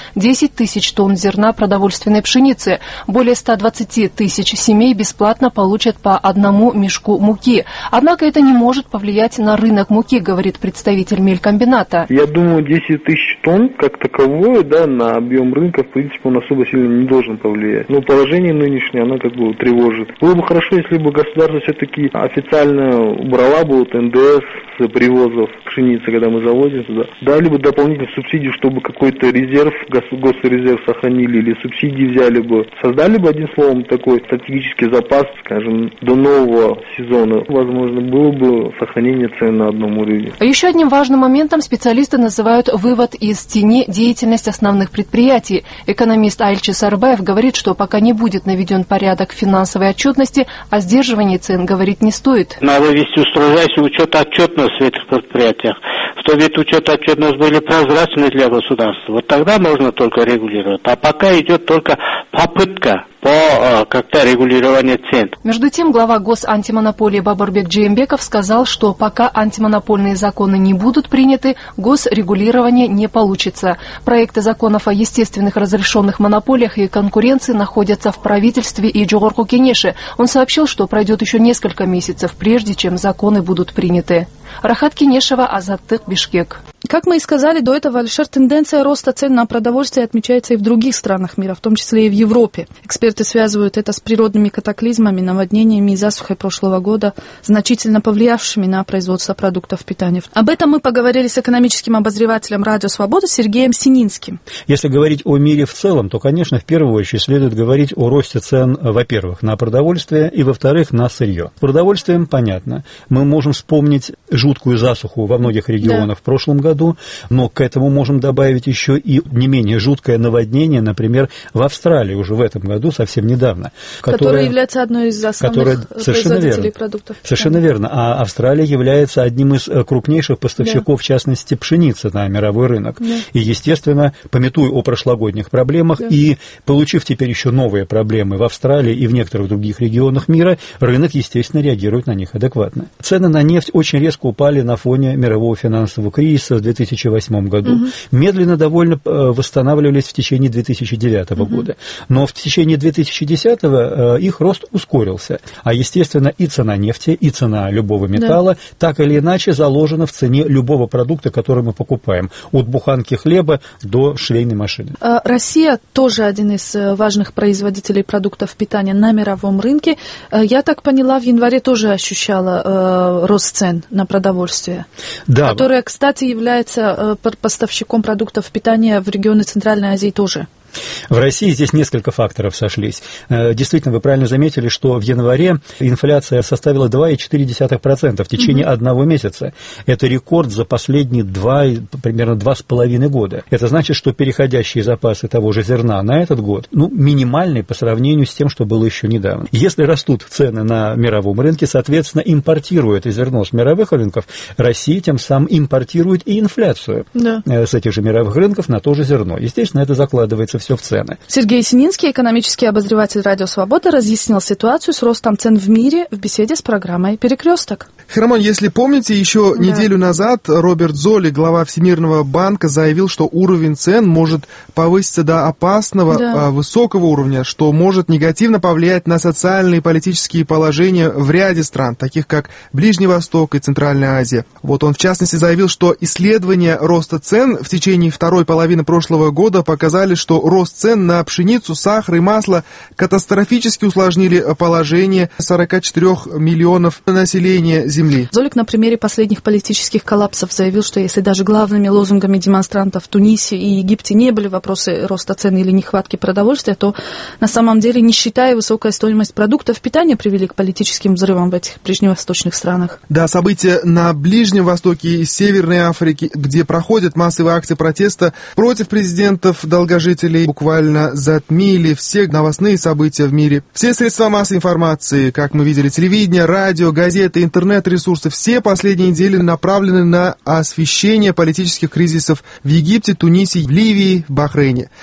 десять тысяч тонн зерна продовольственной пшеницы. Более ста двадцати тысяч семей бесплатно получат по одному мешку муки. Однако это не может повлиять на рынок муки, говорит представитель мелькомбината. Я думаю, десять тысяч тонн как таковое, да, на объем рынка, в принципе, он особо сильно не должен повлиять. Но положение нынешнее, оно как бы тревожит. Было бы хорошо, если бы государство все-таки официально убрала бы вот эн дэ эс с привозов пшеницы, когда мы завозим туда. Дали бы дополнительную субсидию, чтобы какой-то резерв, гос госрезерв сохранили, или субсидии взяли бы. Создали бы, одним словом, такой стратегический запас, скажем, до нового сезона. Возможно, было бы сохранение цен на одном уровне. Еще одним важным моментом специалисты называют вывод из тени деятельности основных предприятий. Экономист Айлчи Сарбаев говорит, что пока не будет наведен порядок финансовой отчетности, о сдерживании цен говорить не стоит. Надо вести строжайший учет отчетности в этих предприятиях, чтобы этот учет отчетность были прозрачны для государства. Вот тогда можно только регулировать. А пока идет только попытка по как-то регулированию цен. Между тем, глава госантимонополии Бабурбек Джеймбеков сказал, что пока антимонопольные законы не будут приняты, госрегулирование не получится. Проекты законов о естественных разрешенных монополиях и конкуренции находятся в правительстве и Джогорку Кенеше. Он сообщил, что пройдет еще несколько месяцев, прежде чем законы будут приняты. Рахат Кенешева, Азаттык, Бишкек. Как мы и сказали до этого, Алишер, тенденция роста цен на продовольствие отмечается и в других странах мира, в том числе и в Европе. Эксперты связывают это с природными катаклизмами, наводнениями и засухой прошлого года, значительно повлиявшими на производство продуктов питания. Об этом мы поговорили с экономическим обозревателем «Радио Свобода» Сергеем Сининским. Если говорить о мире в целом, то, конечно, в первую очередь следует говорить о росте цен, во-первых, на продовольствие и, во-вторых, на сырье. С продовольствием понятно. Мы можем вспомнить жуткую засуху во многих регионах да. в прошлом году. Но к этому можем добавить еще и не менее жуткое наводнение, например, в Австралии уже в этом году, совсем недавно. Которое, которое является одной из основных производителей верно, продуктов. Совершенно верно. А Австралия является одним из крупнейших поставщиков, да. в частности, пшеницы на мировой рынок. Да. И, естественно, памятуя о прошлогодних проблемах да. и получив теперь еще новые проблемы в Австралии и в некоторых других регионах мира, рынок, естественно, реагирует на них адекватно. Цены на нефть очень резко упали на фоне мирового финансового кризиса в две тысячи восьмом году. Угу. Медленно довольно восстанавливались в течение две тысячи девятого угу. года. Но в течение две тысячи десятого их рост ускорился. А, естественно, и цена нефти, и цена любого металла да. так или иначе заложена в цене любого продукта, который мы покупаем. От буханки хлеба до швейной машины. Россия тоже один из важных производителей продуктов питания на мировом рынке. Я так поняла, в январе тоже ощущала рост цен на продовольствие. Да. Которая, кстати, является поставщиком продуктов питания в регионы Центральной Азии тоже. В России здесь несколько факторов сошлись. Действительно, вы правильно заметили, что в январе инфляция составила два целых четыре десятых процента в течение угу. одного месяца. Это рекорд за последние два, примерно два с половиной года. Это значит, что переходящие запасы того же зерна на этот год, ну, минимальные по сравнению с тем, что было еще недавно. Если растут цены на мировом рынке, соответственно, импортируя это зерно с мировых рынков, Россия тем самым импортирует и инфляцию да. с этих же мировых рынков на то же зерно. Естественно, это закладывается все в цены. Сергей Сининский, экономический обозреватель «Радио Свобода», разъяснил ситуацию с ростом цен в мире в беседе с программой «Перекресток». Херман, если помните, еще да. неделю назад Роберт Золи, глава Всемирного банка, заявил, что уровень цен может повыситься до опасного, да. высокого уровня, что может негативно повлиять на социальные и политические положения в ряде стран, таких как Ближний Восток и Центральная Азия. Вот он, в частности, заявил, что исследования роста цен в течение второй половины прошлого года показали, что рост цен на пшеницу, сахар и масло катастрофически усложнили положение сорока четырёх миллионов населения земли. Золик на примере последних политических коллапсов заявил, что если даже главными лозунгами демонстрантов в Тунисе и Египте не были вопросы роста цен или нехватки продовольствия, то на самом деле нищета и высокая стоимость продуктов питания привели к политическим взрывам в этих ближневосточных странах. Да, события на Ближнем Востоке и Северной Африке, где проходят массовые акции протеста против президентов долгожителей, буквально затмили все новостные события в мире. Все средства массовой информации, как мы видели, телевидение, радио, газеты, интернет-ресурсы, все последние недели направлены на освещение политических кризисов в Египте, Тунисе, в Ливии, в Бахрейне.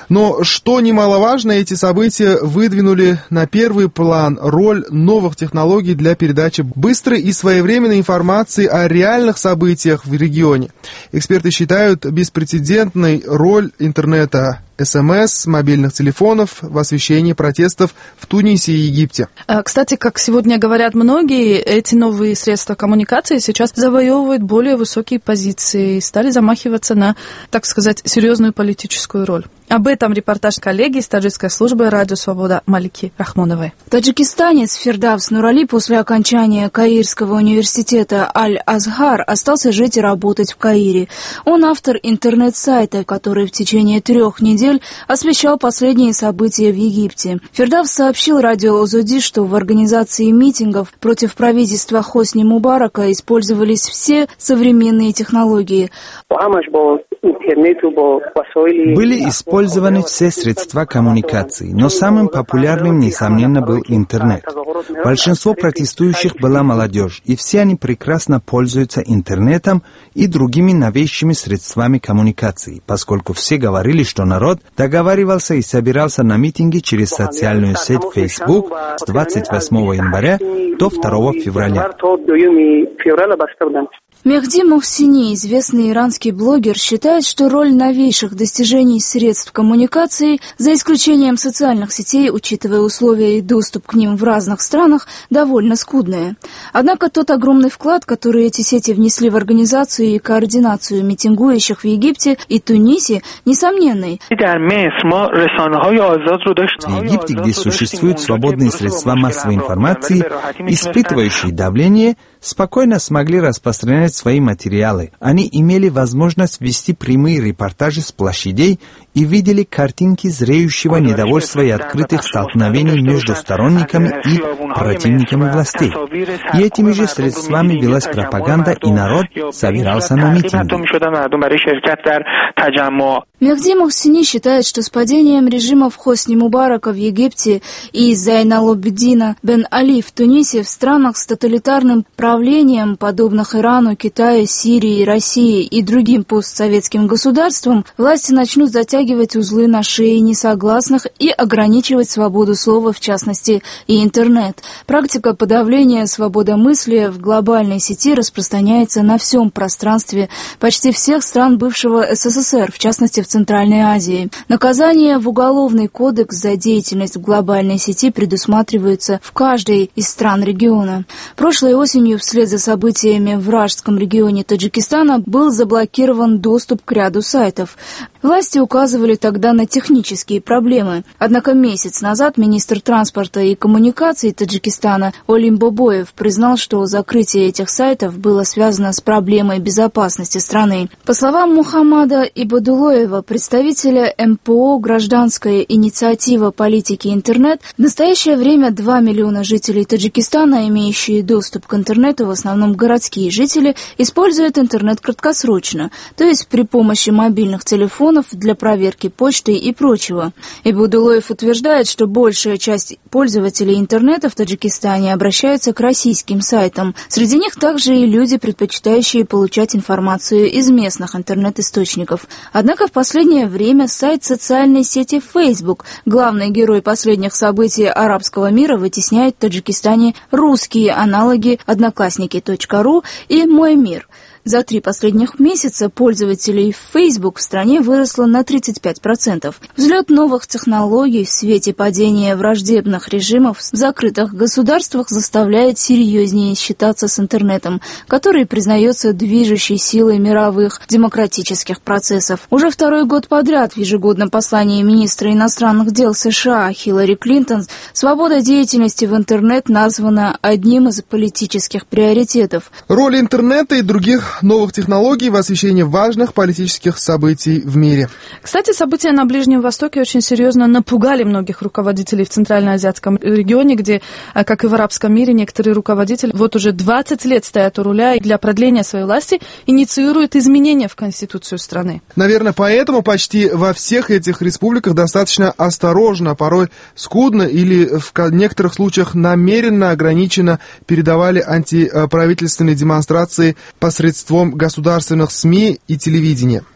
Но, что немаловажно, эти события выдвинули на первый план роль новых технологий для передачи быстрой и своевременной информации о реальных событиях в регионе. Эксперты считают беспрецедентной роль интернета, СМС, мобильных телефонов в освещении протестов в Тунисе и Египте. Кстати, как сегодня говорят многие, эти новые средства коммуникации сейчас завоевывают более высокие позиции и стали замахиваться на, так сказать, серьезную политическую роль. Об этом репортаж коллеги из таджикской службы «Радио Свобода» Малики Рахмоновой. Таджикистанец Фирдавс Нурали после окончания Каирского университета Аль-Азхар остался жить и работать в Каире. Он автор интернет-сайта, который в течение трех недель освещал последние события в Египте. Фирдавс сообщил радио Озоди, что в организации митингов против правительства Хосни Мубарака использовались все современные технологии. Были использованы все средства коммуникации, но самым популярным, несомненно, был интернет. Большинство протестующих была молодежь, и все они прекрасно пользуются интернетом и другими новейшими средствами коммуникации, поскольку все говорили, что народ договаривался и собирался на митинги через социальную сеть Facebook с двадцать восьмого января до второго февраля. Мехди Мухсини, известный иранский блогер, считает, что роль новейших достижений средств коммуникации, за исключением социальных сетей, учитывая условия и доступ к ним в разных странах, довольно скудная. Однако тот огромный вклад, который эти сети внесли в организацию и координацию митингующих в Египте и Тунисе, несомненный. В Египте, где существуют свободные средства массовой информации, испытывающие давление, спокойно смогли распространять свои материалы. Они имели возможность вести прямые репортажи с площадей и видели картинки зреющего недовольства и открытых столкновений между сторонниками и противниками властей. И этими же средствами велась пропаганда, и народ собирался на митинги. Мехди Мухсини считает, что с падением режимов Хосни Мубарака в Египте и Зайналобдина бен Али в Тунисе в странах с тоталитарным правлением, подобных Ирану, Китаю, Сирии, России и другим постсоветским государствам, власти начнут затягивать узлы на шее несогласных и ограничивать свободу слова, в частности, и интернет. Практика подавления свободомыслия в глобальной сети распространяется на всем пространстве почти всех стран бывшего СССР, в частности, в Центральной Азии. Наказание в Уголовный кодекс за деятельность в глобальной сети предусматривается в каждой из стран региона. Прошлой осенью, вслед за событиями в Вражском регионе Таджикистана, был заблокирован доступ к ряду сайтов. Власти указывали тогда на технические проблемы. Однако месяц назад министр транспорта и коммуникаций Таджикистана Олим Бобоев признал, что закрытие этих сайтов было связано с проблемой безопасности страны. По словам Мухаммада Ибадулоева, представителя эм пэ о «Гражданская инициатива политики интернет», в настоящее время два миллиона жителей Таджикистана, имеющие доступ к интернету, в основном городские жители, используют интернет краткосрочно, то есть при помощи мобильных телефонов для проверки почты и прочего. Ибадулоев утверждает, что большая часть пользователей интернета в Таджикистане обращаются к российским сайтам. Среди них также и люди, предпочитающие получать информацию из местных интернет-источников. Однако в последнее время сайт социальной сети Facebook, главный герой последних событий арабского мира, вытесняет в Таджикистане русские аналоги одноклассники точка ру и Мой мир. За три последних месяца пользователей Facebook в стране выросло на тридцать пять процентов. Взлет новых технологий в свете падения враждебных режимов в закрытых государствах заставляет серьезнее считаться с интернетом, который признается движущей силой мировых демократических процессов. Уже второй год подряд в ежегодном послании министра иностранных дел США Хиллари Клинтон свобода деятельности в интернет названа одним из политических приоритетов. Роль интернета и других новых технологий в освещении важных политических событий в мире. Кстати, события на Ближнем Востоке очень серьезно напугали многих руководителей в Центральноазиатском регионе, где, как и в арабском мире, некоторые руководители вот уже двадцать лет стоят у руля и для продления своей власти инициируют изменения в Конституцию страны. Наверное, поэтому почти во всех этих республиках достаточно осторожно, порой скудно или в некоторых случаях намеренно ограниченно передавали антиправительственные демонстрации посредством государственных СМИ и телевидения.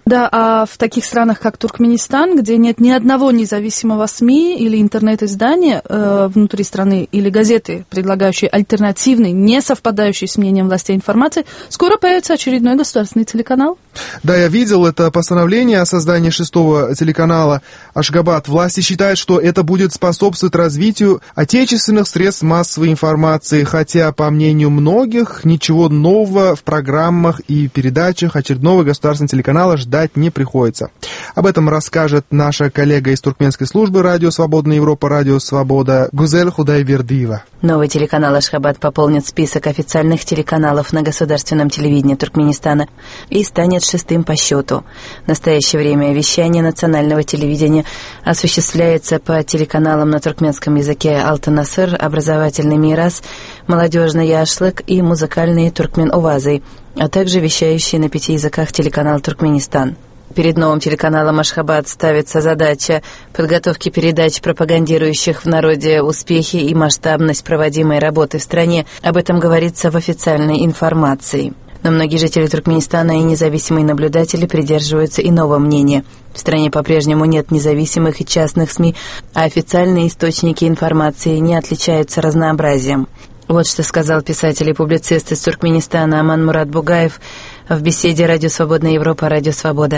Да, а в таких странах, как Туркменистан, где нет ни одного независимого СМИ или интернет-издания э, внутри страны, или газеты, предлагающие альтернативный, не совпадающий с мнением властей информации, скоро появится очередной государственный телеканал. Да, я видел это постановление о создании шестого телеканала Ашгабад. Власти считают, что это будет способствовать развитию отечественных средств массовой информации, хотя, по мнению многих, ничего нового в программах и передачах очередного государственного телеканала ждать не приходится. Об этом расскажет наша коллега из туркменской службы «Радио Свободная Европа», «Радио Свобода» Гузель Худайбердиева. Новый телеканал Ашхабад пополнит список официальных телеканалов на государственном телевидении Туркменистана и станет шестым по счету. В настоящее время вещание национального телевидения осуществляется по телеканалам на туркменском языке «Алтын-Асыр», «Образовательный Мирас», «Молодежный Яшлык» и «Музыкальный Туркмен-Увазы», а также вещающий на пяти языках телеканал «Туркменистан». Перед новым телеканалом Ашхабад ставится задача подготовки передач, пропагандирующих в народе успехи и масштабность проводимой работы в стране. Об этом говорится в официальной информации. Но многие жители Туркменистана и независимые наблюдатели придерживаются иного мнения. В стране по-прежнему нет независимых и частных СМИ, а официальные источники информации не отличаются разнообразием. Вот что сказал писатель и публицист из Туркменистана Аман Мурат Бугаев в беседе «Радио Свободная Европа», «Радио Свобода».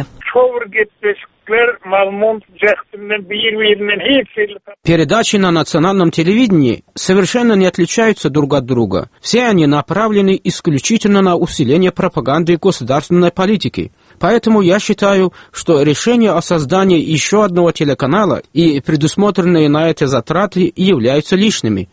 Передачи на национальном телевидении совершенно не отличаются друг от друга. Все они направлены исключительно на усиление пропаганды и государственной политики. Поэтому я считаю, что решение о создании еще одного телеканала и предусмотренные на это затраты являются лишними.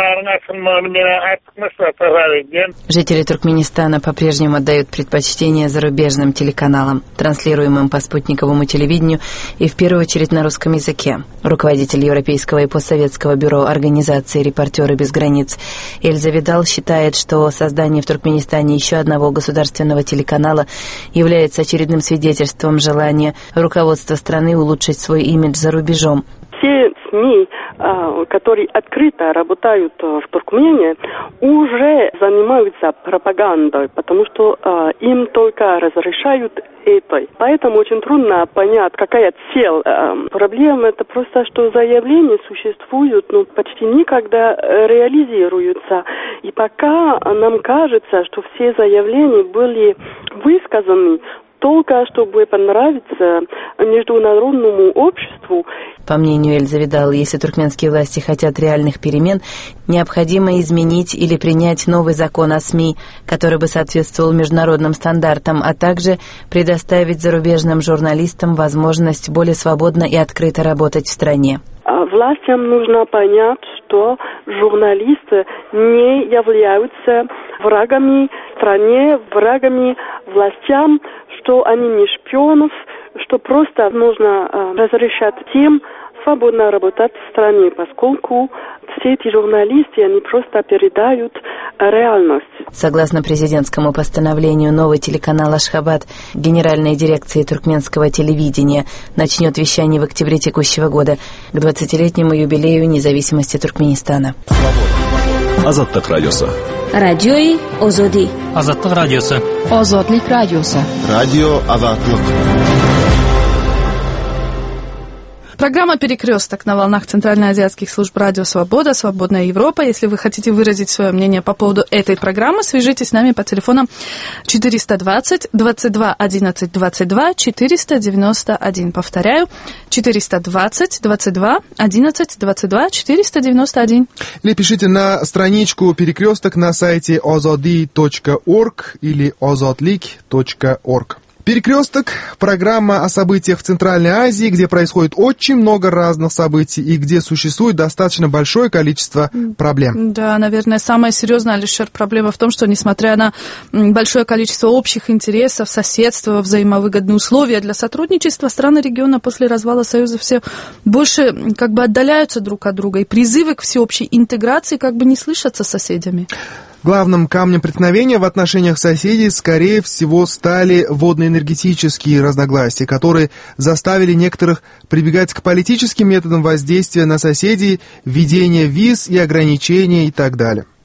Жители Туркменистана по-прежнему отдают предпочтение зарубежным телеканалам, транслируемым по спутниковому телевидению и в первую очередь на русском языке. Руководитель Европейского и постсоветского бюро организации «Репортеры без границ» Эльза Видал считает, что создание в Туркменистане еще одного государственного телеканала является очередным свидетельством желания руководства страны улучшить свой имидж за рубежом. Те СМИ, которые открыто работают в Туркмении, уже занимаются пропагандой, потому что им только разрешают это. Поэтому очень трудно понять, какая цель. Проблема это просто, что заявления существуют, но почти никогда реализируются. И пока нам кажется, что все заявления были высказаны только чтобы понравиться международному обществу. По мнению Эльзы Видал, если туркменские власти хотят реальных перемен, необходимо изменить или принять новый закон о СМИ, который бы соответствовал международным стандартам, а также предоставить зарубежным журналистам возможность более свободно и открыто работать в стране. Властям нужно понять, что журналисты не являются врагами стране, врагами властям, что они не шпионов, что просто нужно э, разрешать тем свободно работать в стране, поскольку все эти журналисты, они просто передают реальность. Согласно президентскому постановлению, новый телеканал «Ашхабад» Генеральной дирекции туркменского телевидения начнет вещание в октябре текущего года к двадцатилетнему юбилею независимости Туркменистана. Азаттык радиосы. Радиои Озоди. Азаттык радиосы. Озодлик радиосы. Радио Азаттык. Программа «Перекресток» на волнах Центральноазиатских служб «Радио Свобода», «Свободная Европа». Если вы хотите выразить свое мнение по поводу этой программы, свяжитесь с нами по телефону четыреста двадцать двадцать два одиннадцать двадцать два четыреста девяносто один. Повторяю, четыреста двадцать двадцать два одиннадцать двадцать два четыреста девяносто один. Или пишите на страничку «Перекресток» на сайте озоди точка орг или озодлик точка орг. «Перекресток» — программа о событиях в Центральной Азии, где происходит очень много разных событий и где существует достаточно большое количество проблем. Да, наверное, самая серьезная, Алишер, проблема в том, что, несмотря на большое количество общих интересов, соседства, взаимовыгодные условия для сотрудничества, страны региона после развала Союза все больше как бы отдаляются друг от друга, и призывы к всеобщей интеграции как бы не слышатся соседями. Главным камнем преткновения в отношениях соседей, скорее всего, стали водно-энергетические разногласия, которые заставили некоторых прибегать к политическим методам воздействия на соседей, введения виз и ограничений и так далее.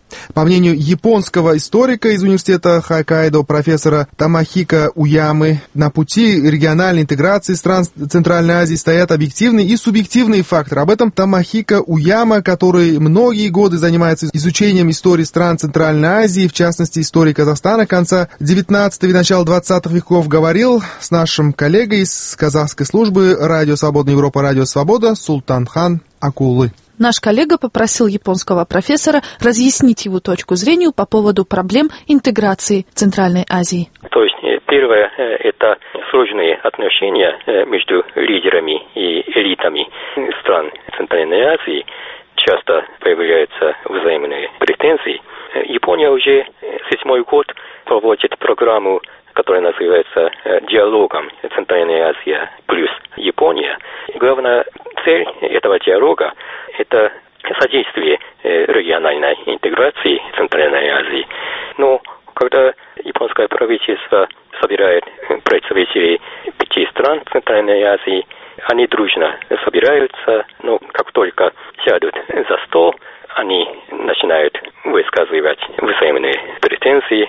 По мнению японского историка из университета Хоккайдо, профессора Томохико Уямы, на пути региональной интеграции стран Центральной Азии стоят объективные и субъективные факторы. Об этом Томохико Уяма, который многие годы занимается изучением истории стран Центральной Азии, в частности, истории Казахстана конца девятнадцатого и начала двадцатого веков, говорил с нашим коллегой из казахской службы «Радио Свободная Европа», «Радио Свобода» Султанхан Акулы. Наш коллега попросил японского профессора разъяснить его точку зрения по поводу проблем интеграции Центральной Азии. То есть, первое, это сложные отношения между лидерами и элитами стран Центральной Азии. Часто появляются взаимные претензии. Япония уже седьмой год проводит программу, которая называется «Диалогом Центральная Азия плюс Япония». Главная цель этого диалога – это содействие региональной интеграции Центральной Азии. Но когда японское правительство собирает представителей пяти стран Центральной Азии, они дружно собираются, но как только сядут за стол, они начинают высказывать взаимные претензии.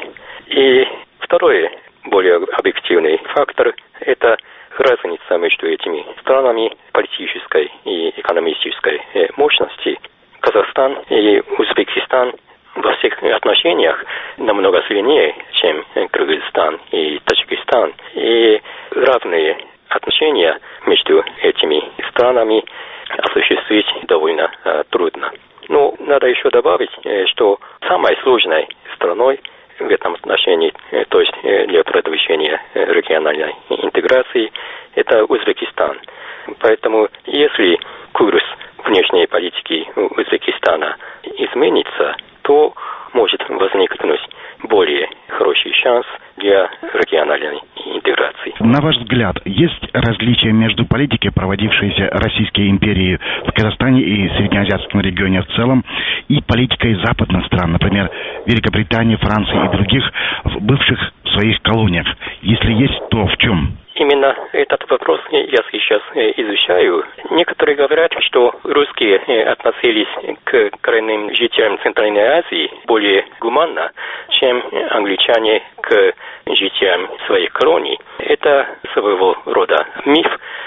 И второе, более объективный фактор – это разница между этими странами политической и экономической мощности. Казахстан и Узбекистан во всех отношениях намного сильнее, чем Кыргызстан и Таджикистан. И равные отношения между этими странами осуществить довольно трудно. Но надо еще добавить, что самой сложной страной в этом отношении, то есть для продвижения региональной интеграции, это Узбекистан. Поэтому если курс внешней политики Узбекистана изменится, то может возникнуть более хороший шанс для региональной интеграции. На ваш взгляд, есть различия между политикой, проводившейся Российской империей в Казахстане и Среднеазиатском регионе в целом, и политикой западных стран, например, Великобритании, Франции и других, в бывших своих колониях? Если есть, то в чем? Именно этот вопрос я сейчас изучаю. Некоторые говорят, что русские относились к коренным жителям Центральной Азии более гуманно, чем англичане к жителям своих колоний. Это своего рода миф.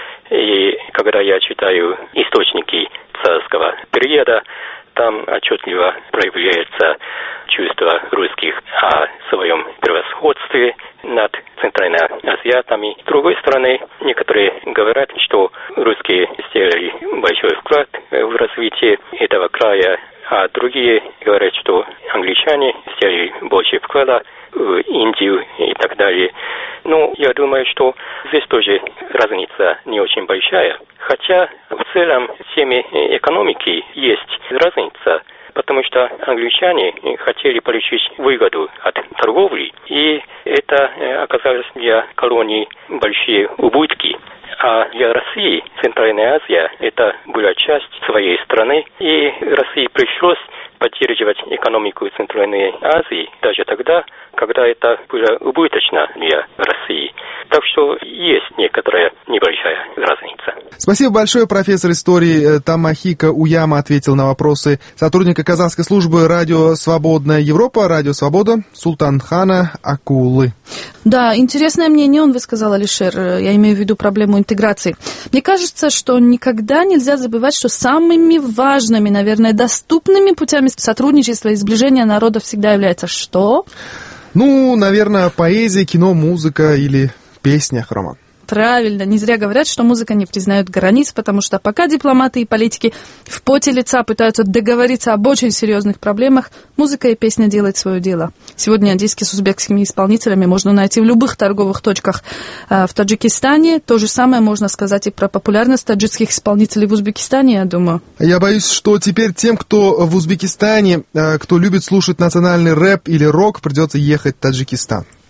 И когда я читаю источники царского периода, там отчетливо проявляется чувство русских о своем превосходстве над центральноазиатами. С другой стороны, некоторые говорят, что русские сделали большой вклад в развитие этого края, а другие говорят, что англичане сделали больше вклада в Индию и так далее. Но я думаю, что здесь тоже разница не очень большая. Хотя в целом в теме экономики есть разница, потому что англичане хотели получить выгоду от торговли, и это оказалось для колоний большие убытки. А для России Центральная Азия – это была часть своей страны, и России пришлось поддерживать экономику Центральной Азии даже тогда, когда это было убыточно для России. Так что есть некоторая небольшая разница. Спасибо большое. Профессор истории Томохико Уяма ответил на вопросы сотрудника казахской службы «Радио Свободная Европа», «Радио Свобода» Султанхана Акулы. Да, интересное мнение он высказал, Алишер. Я имею в виду проблему интеграции. Мне кажется, что никогда нельзя забывать, что самыми важными, наверное, доступными путями сотрудничества и сближения народов всегда является что? Ну, наверное, поэзия, кино, музыка или песня, Роман. Правильно, не зря говорят, что музыка не признает границ, потому что пока дипломаты и политики в поте лица пытаются договориться об очень серьезных проблемах, музыка и песня делают свое дело. Сегодня диски с узбекскими исполнителями можно найти в любых торговых точках в Таджикистане. То же самое можно сказать и про популярность таджикских исполнителей в Узбекистане, я думаю. Я боюсь, что теперь тем, кто в Узбекистане, кто любит слушать национальный рэп или рок, придется ехать в Таджикистан.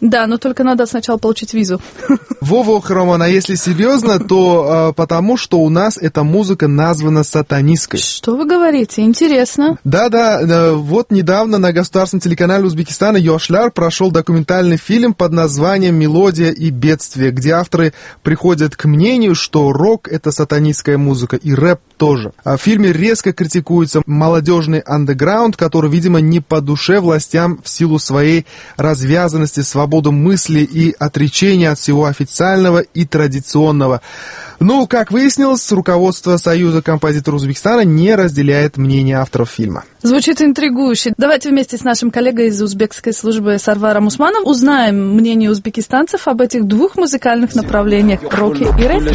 Да, но только надо сначала получить визу. Вова, Роман, а если серьезно, то э, потому что у нас эта музыка названа сатанистской. Что вы говорите? Интересно. Да-да, э, вот недавно на государственном телеканале Узбекистана «Йошляр» прошел документальный фильм под названием «Мелодия и бедствие», где авторы приходят к мнению, что рок — это сатанистская музыка, и рэп тоже. А в фильме резко критикуется молодежный андеграунд, который, видимо, не по душе властям в силу своей развязанности, свободы мысли и отречения от всего официального и традиционного. Ну, как выяснилось, руководство Союза композиторов Узбекистана не разделяет мнение авторов фильма. Звучит интригующе. Давайте вместе с нашим коллегой из узбекской службы Сарваром Усманом узнаем мнение узбекистанцев об этих двух музыкальных направлениях — роке и рэпе.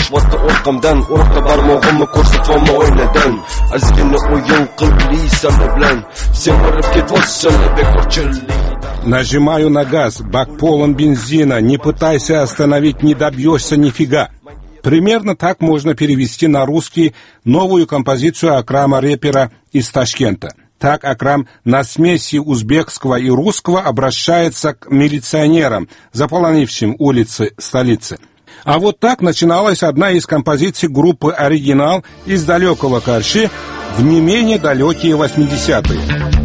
Нажимаю на газ, бак полон бензина, не пытайся остановить, не добьешься нифига. Примерно так можно перевести на русский новую композицию Акрама, рэпера из Ташкента. Так Акрам на смеси узбекского и русского обращается к милиционерам, заполонившим улицы столицы. А вот так начиналась одна из композиций группы «Оригинал» из далекого Карши в не менее далекие восьмидесятые.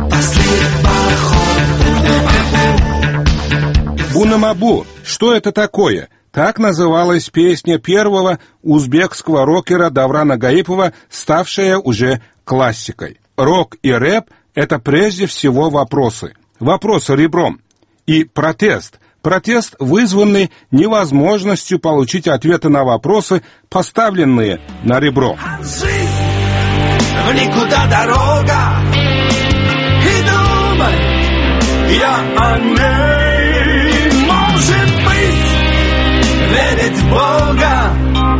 Бунамабу. Что это такое? Так называлась песня первого узбекского рокера Даврана Гаипова, ставшая уже классикой. Рок и рэп — это прежде всего вопросы. Вопросы ребром. И протест. Протест, вызванный невозможностью получить ответы на вопросы, поставленные на ребро. В никуда дорога, и думай, я о ней, может быть, верить в Бога,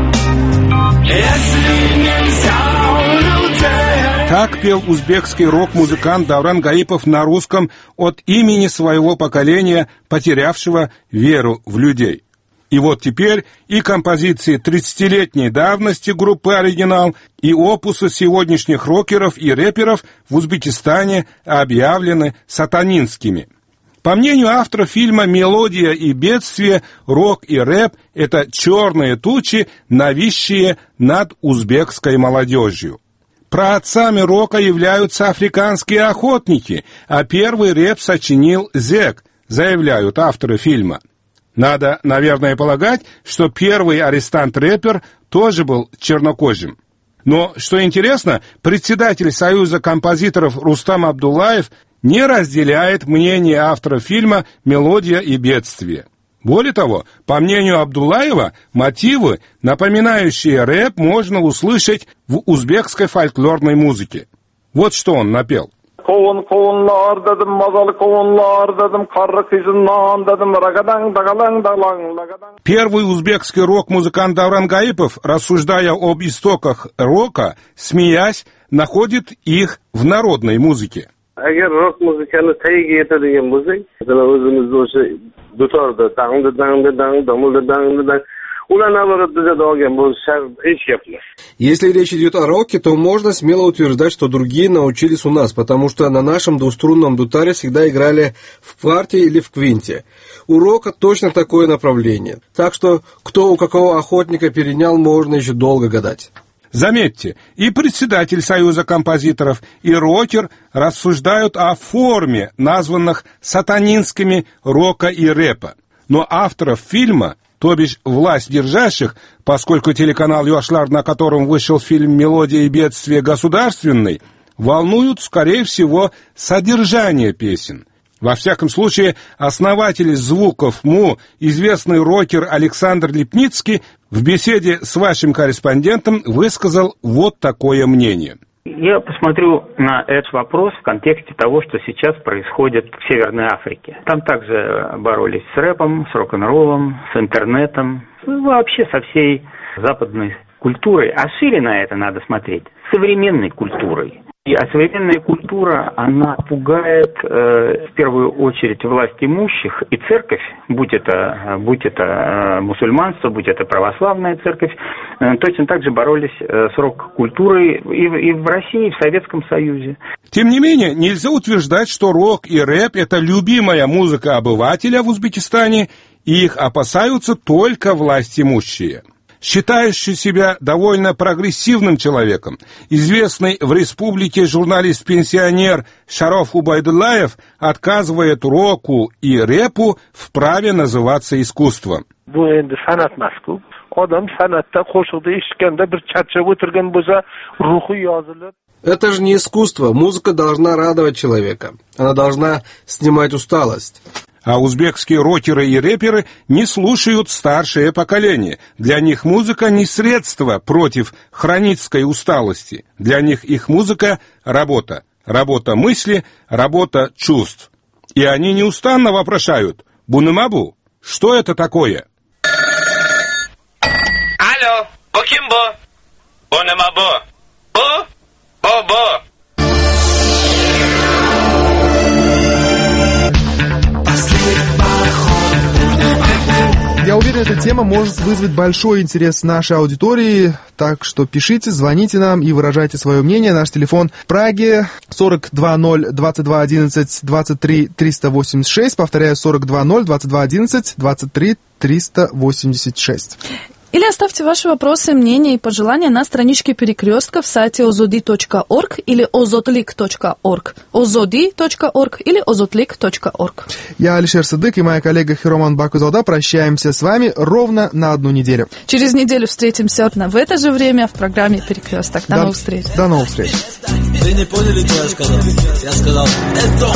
если нельзя у людей. Так пел узбекский рок-музыкант Давран Гаипов на русском от имени своего поколения, потерявшего веру в людей. И вот теперь и композиции тридцатилетней давности группы «Оригинал», и опусы сегодняшних рокеров и рэперов в Узбекистане объявлены сатанинскими. По мнению автора фильма «Мелодия и бедствие», рок и рэп — это черные тучи, нависшие над узбекской молодежью. Праотцами рока являются африканские охотники, а первый рэп сочинил зэк, заявляют авторы фильма. Надо, наверное, полагать, что первый арестант-рэпер тоже был чернокожим. Но, что интересно, председатель Союза композиторов Рустам Абдуллаев не разделяет мнение автора фильма «Мелодия и бедствие». Более того, по мнению Абдуллаева, мотивы, напоминающие рэп, можно услышать в узбекской фольклорной музыке. Вот что он напел. Kovun kovunlar dedim, mazalı kovunlar dedim, karı kızından dedim, ragadan dagalan dalan ragadan. Первый узбекский рок-музыкант Давран Гаипов, рассуждая об истоках рока, смеясь, находит их в народной музыке. Agar rock muzikani tagiga yetadigan bo'lsak, masalan o'zimizda o'sha dutorda dangda dangda dang, damulda dangda dang, ularni avvalda olgan bo'lsa hech gap emas. Если речь идет о роке, то можно смело утверждать, что другие научились у нас, потому что на нашем двуструнном дутаре всегда играли в кварте или в квинте. У рока точно такое направление. Так что кто у какого охотника перенял, можно еще долго гадать. Заметьте, и председатель Союза композиторов, и рокер рассуждают о форме, названных сатанинскими рока и рэпа. Но авторов фильма, то бишь власть держащих, поскольку телеканал «Йошляр», на котором вышел фильм «Мелодия и бедствие» государственный, волнуют, скорее всего, содержание песен. Во всяком случае, основатель звуков МУ, известный рокер Александр Липницкий, в беседе с вашим корреспондентом высказал вот такое мнение. Я посмотрю на этот вопрос в контексте того, что сейчас происходит в Северной Африке. Там также боролись с рэпом, с рок-н-роллом, с интернетом, вообще со всей западной культурой. А шире на это надо смотреть, современной культурой. И а современная культура, она пугает э, в первую очередь власть имущих и церковь, будь это, будь это э, мусульманство, будь это православная церковь, э, точно так же боролись э, с рок-культурой и, и в России, и в Советском Союзе. Тем не менее, нельзя утверждать, что рок и рэп – это любимая музыка обывателя в Узбекистане, и их опасаются только власть имущие. Считающий себя довольно прогрессивным человеком, известный в республике журналист-пенсионер Шароф Убайдуллаев отказывает року и рэпу в праве называться искусством. Это же не искусство. Музыка должна радовать человека. Она должна снимать усталость. А узбекские рокеры и рэперы не слушают старшее поколение. Для них музыка не средство против хронической усталости. Для них их музыка – работа. Работа мысли, работа чувств. И они неустанно вопрошают: «Бунымабу, что это такое?» Алло, Букимбо, Бунымабу, Бу, Бо-бо. Я уверен, эта тема может вызвать большой интерес нашей аудитории, так что пишите, звоните нам и выражайте свое мнение. Наш телефон в Праге сорок два ноль двадцать два одиннадцать двадцать три триста восемьдесят шесть, повторяю, сорок два ноль двадцать два одиннадцать двадцать три триста восемьдесят шесть. Или оставьте ваши вопросы, мнения и пожелания на страничке Перекрестка в сайте озоди точка орг или озотлик точка орг, озоди точка орг или озотлик точка орг. Я Алишер Садык и моя коллега Хироман Бакузалда прощаемся с вами ровно на одну неделю. Через неделю встретимся в это же время в программе Перекресток. До, до новых встреч. До новых встреч. Вы не поняли, что я сказал? Я сказал, это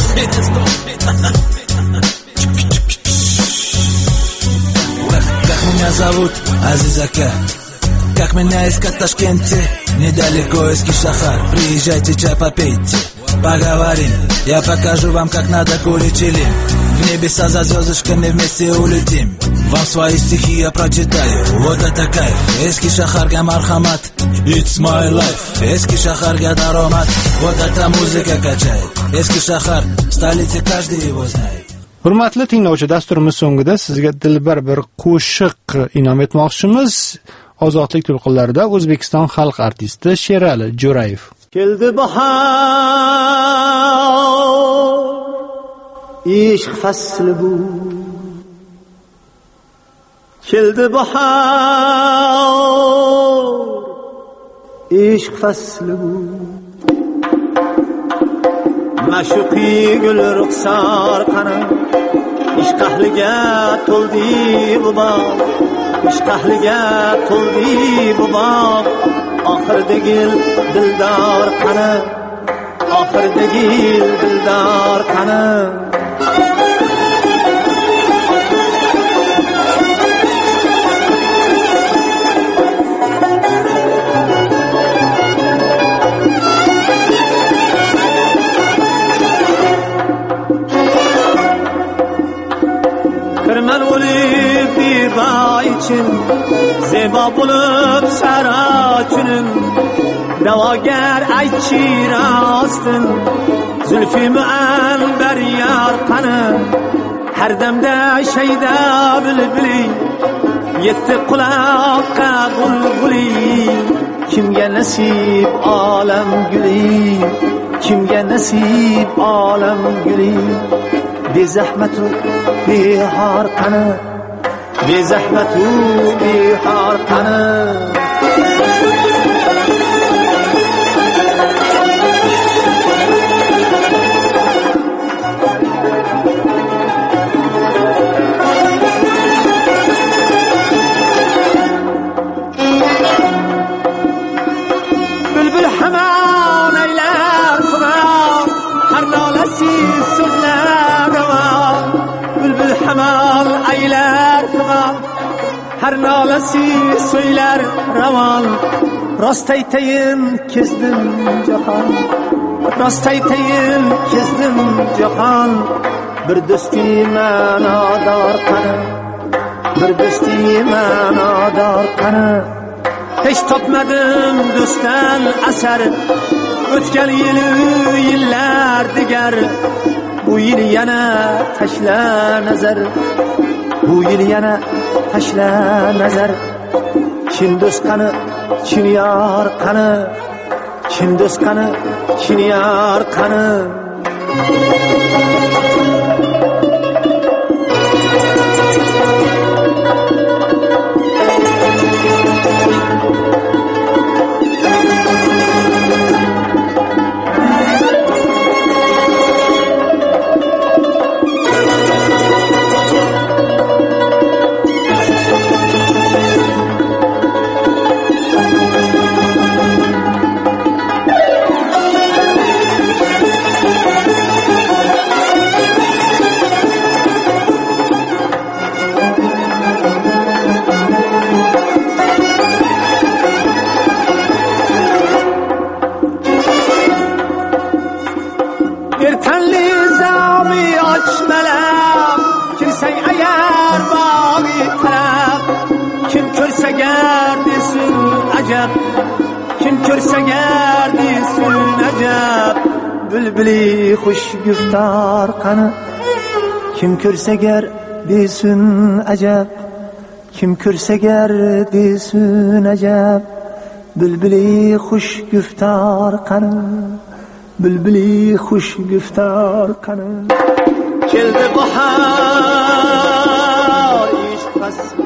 меня зовут Азизака. Как меня искать в Ташкенте? Недалеко из Кишахар. Приезжайте, чай попейте, поговорим. Я покажу вам, как надо курить чилим. В небеса за звездочками вместе улетим. Вам свои стихи я прочитаю. Вот это кайф. Эски Шахарга Мархамат, it's my life. Эски Шахарга Даромат, вот эта музыка качает. Эски Шахар, в столице каждый его знает. Hurmatli tinglovchi, dasturimiz so'ngida sizga dilbar bir qo'shiq inom etmoqchimiz. Ozodlik to'lqinlarida O'zbekiston xalq artisti Sherali Jo'rayev. Keldi bahor, ishq fasli bu. Keldi bahor, ishq fasli bu. Mashuqi gul ruxsar qani, ishq ahliga to'ldi bu bog', ishq ahliga to'ldi bu bog'. Oxirdagi dildor qani, oxirdagi dildor qani. Kirman o'lib divoy için, zebo bo'lib sarachunim. Da'vogar aytchi rostin, zulfi muanbar yorqani. Har damda shayda bulbuli, yetti quloqqa bulbuli. Kimga nasib olam guli, kimga nasib olam guli. Bezahmatu bihar qani, bezahmatu bihar qani. Bülbül hamon aylar turar, har nolasiz so'zlar ravar. Bülbül hamon aylar turar, har nolasiz so'zlar ravar. Rost aytayin kezdim jahon, rost aytayin kezdim jahon. Bir do'sti ma'nodor qani, bir do'sti ma'nodor qani. Hiç topmadım do'stdan asar, o'tgan yili yillar digar bu yil yana tashla nazar bu yil yana tashla nazar chin do'st qani chin yor qani chin do'st qani chin yor qani kim ko'rsa gar desin ajab bulbuli xush guftor qani kim ko'rsa gar desin ajab kim ko'rsa gar desin ajab bulbuli xush guftor qani bulbuli xush guftor qani keldi bahor ishq fasli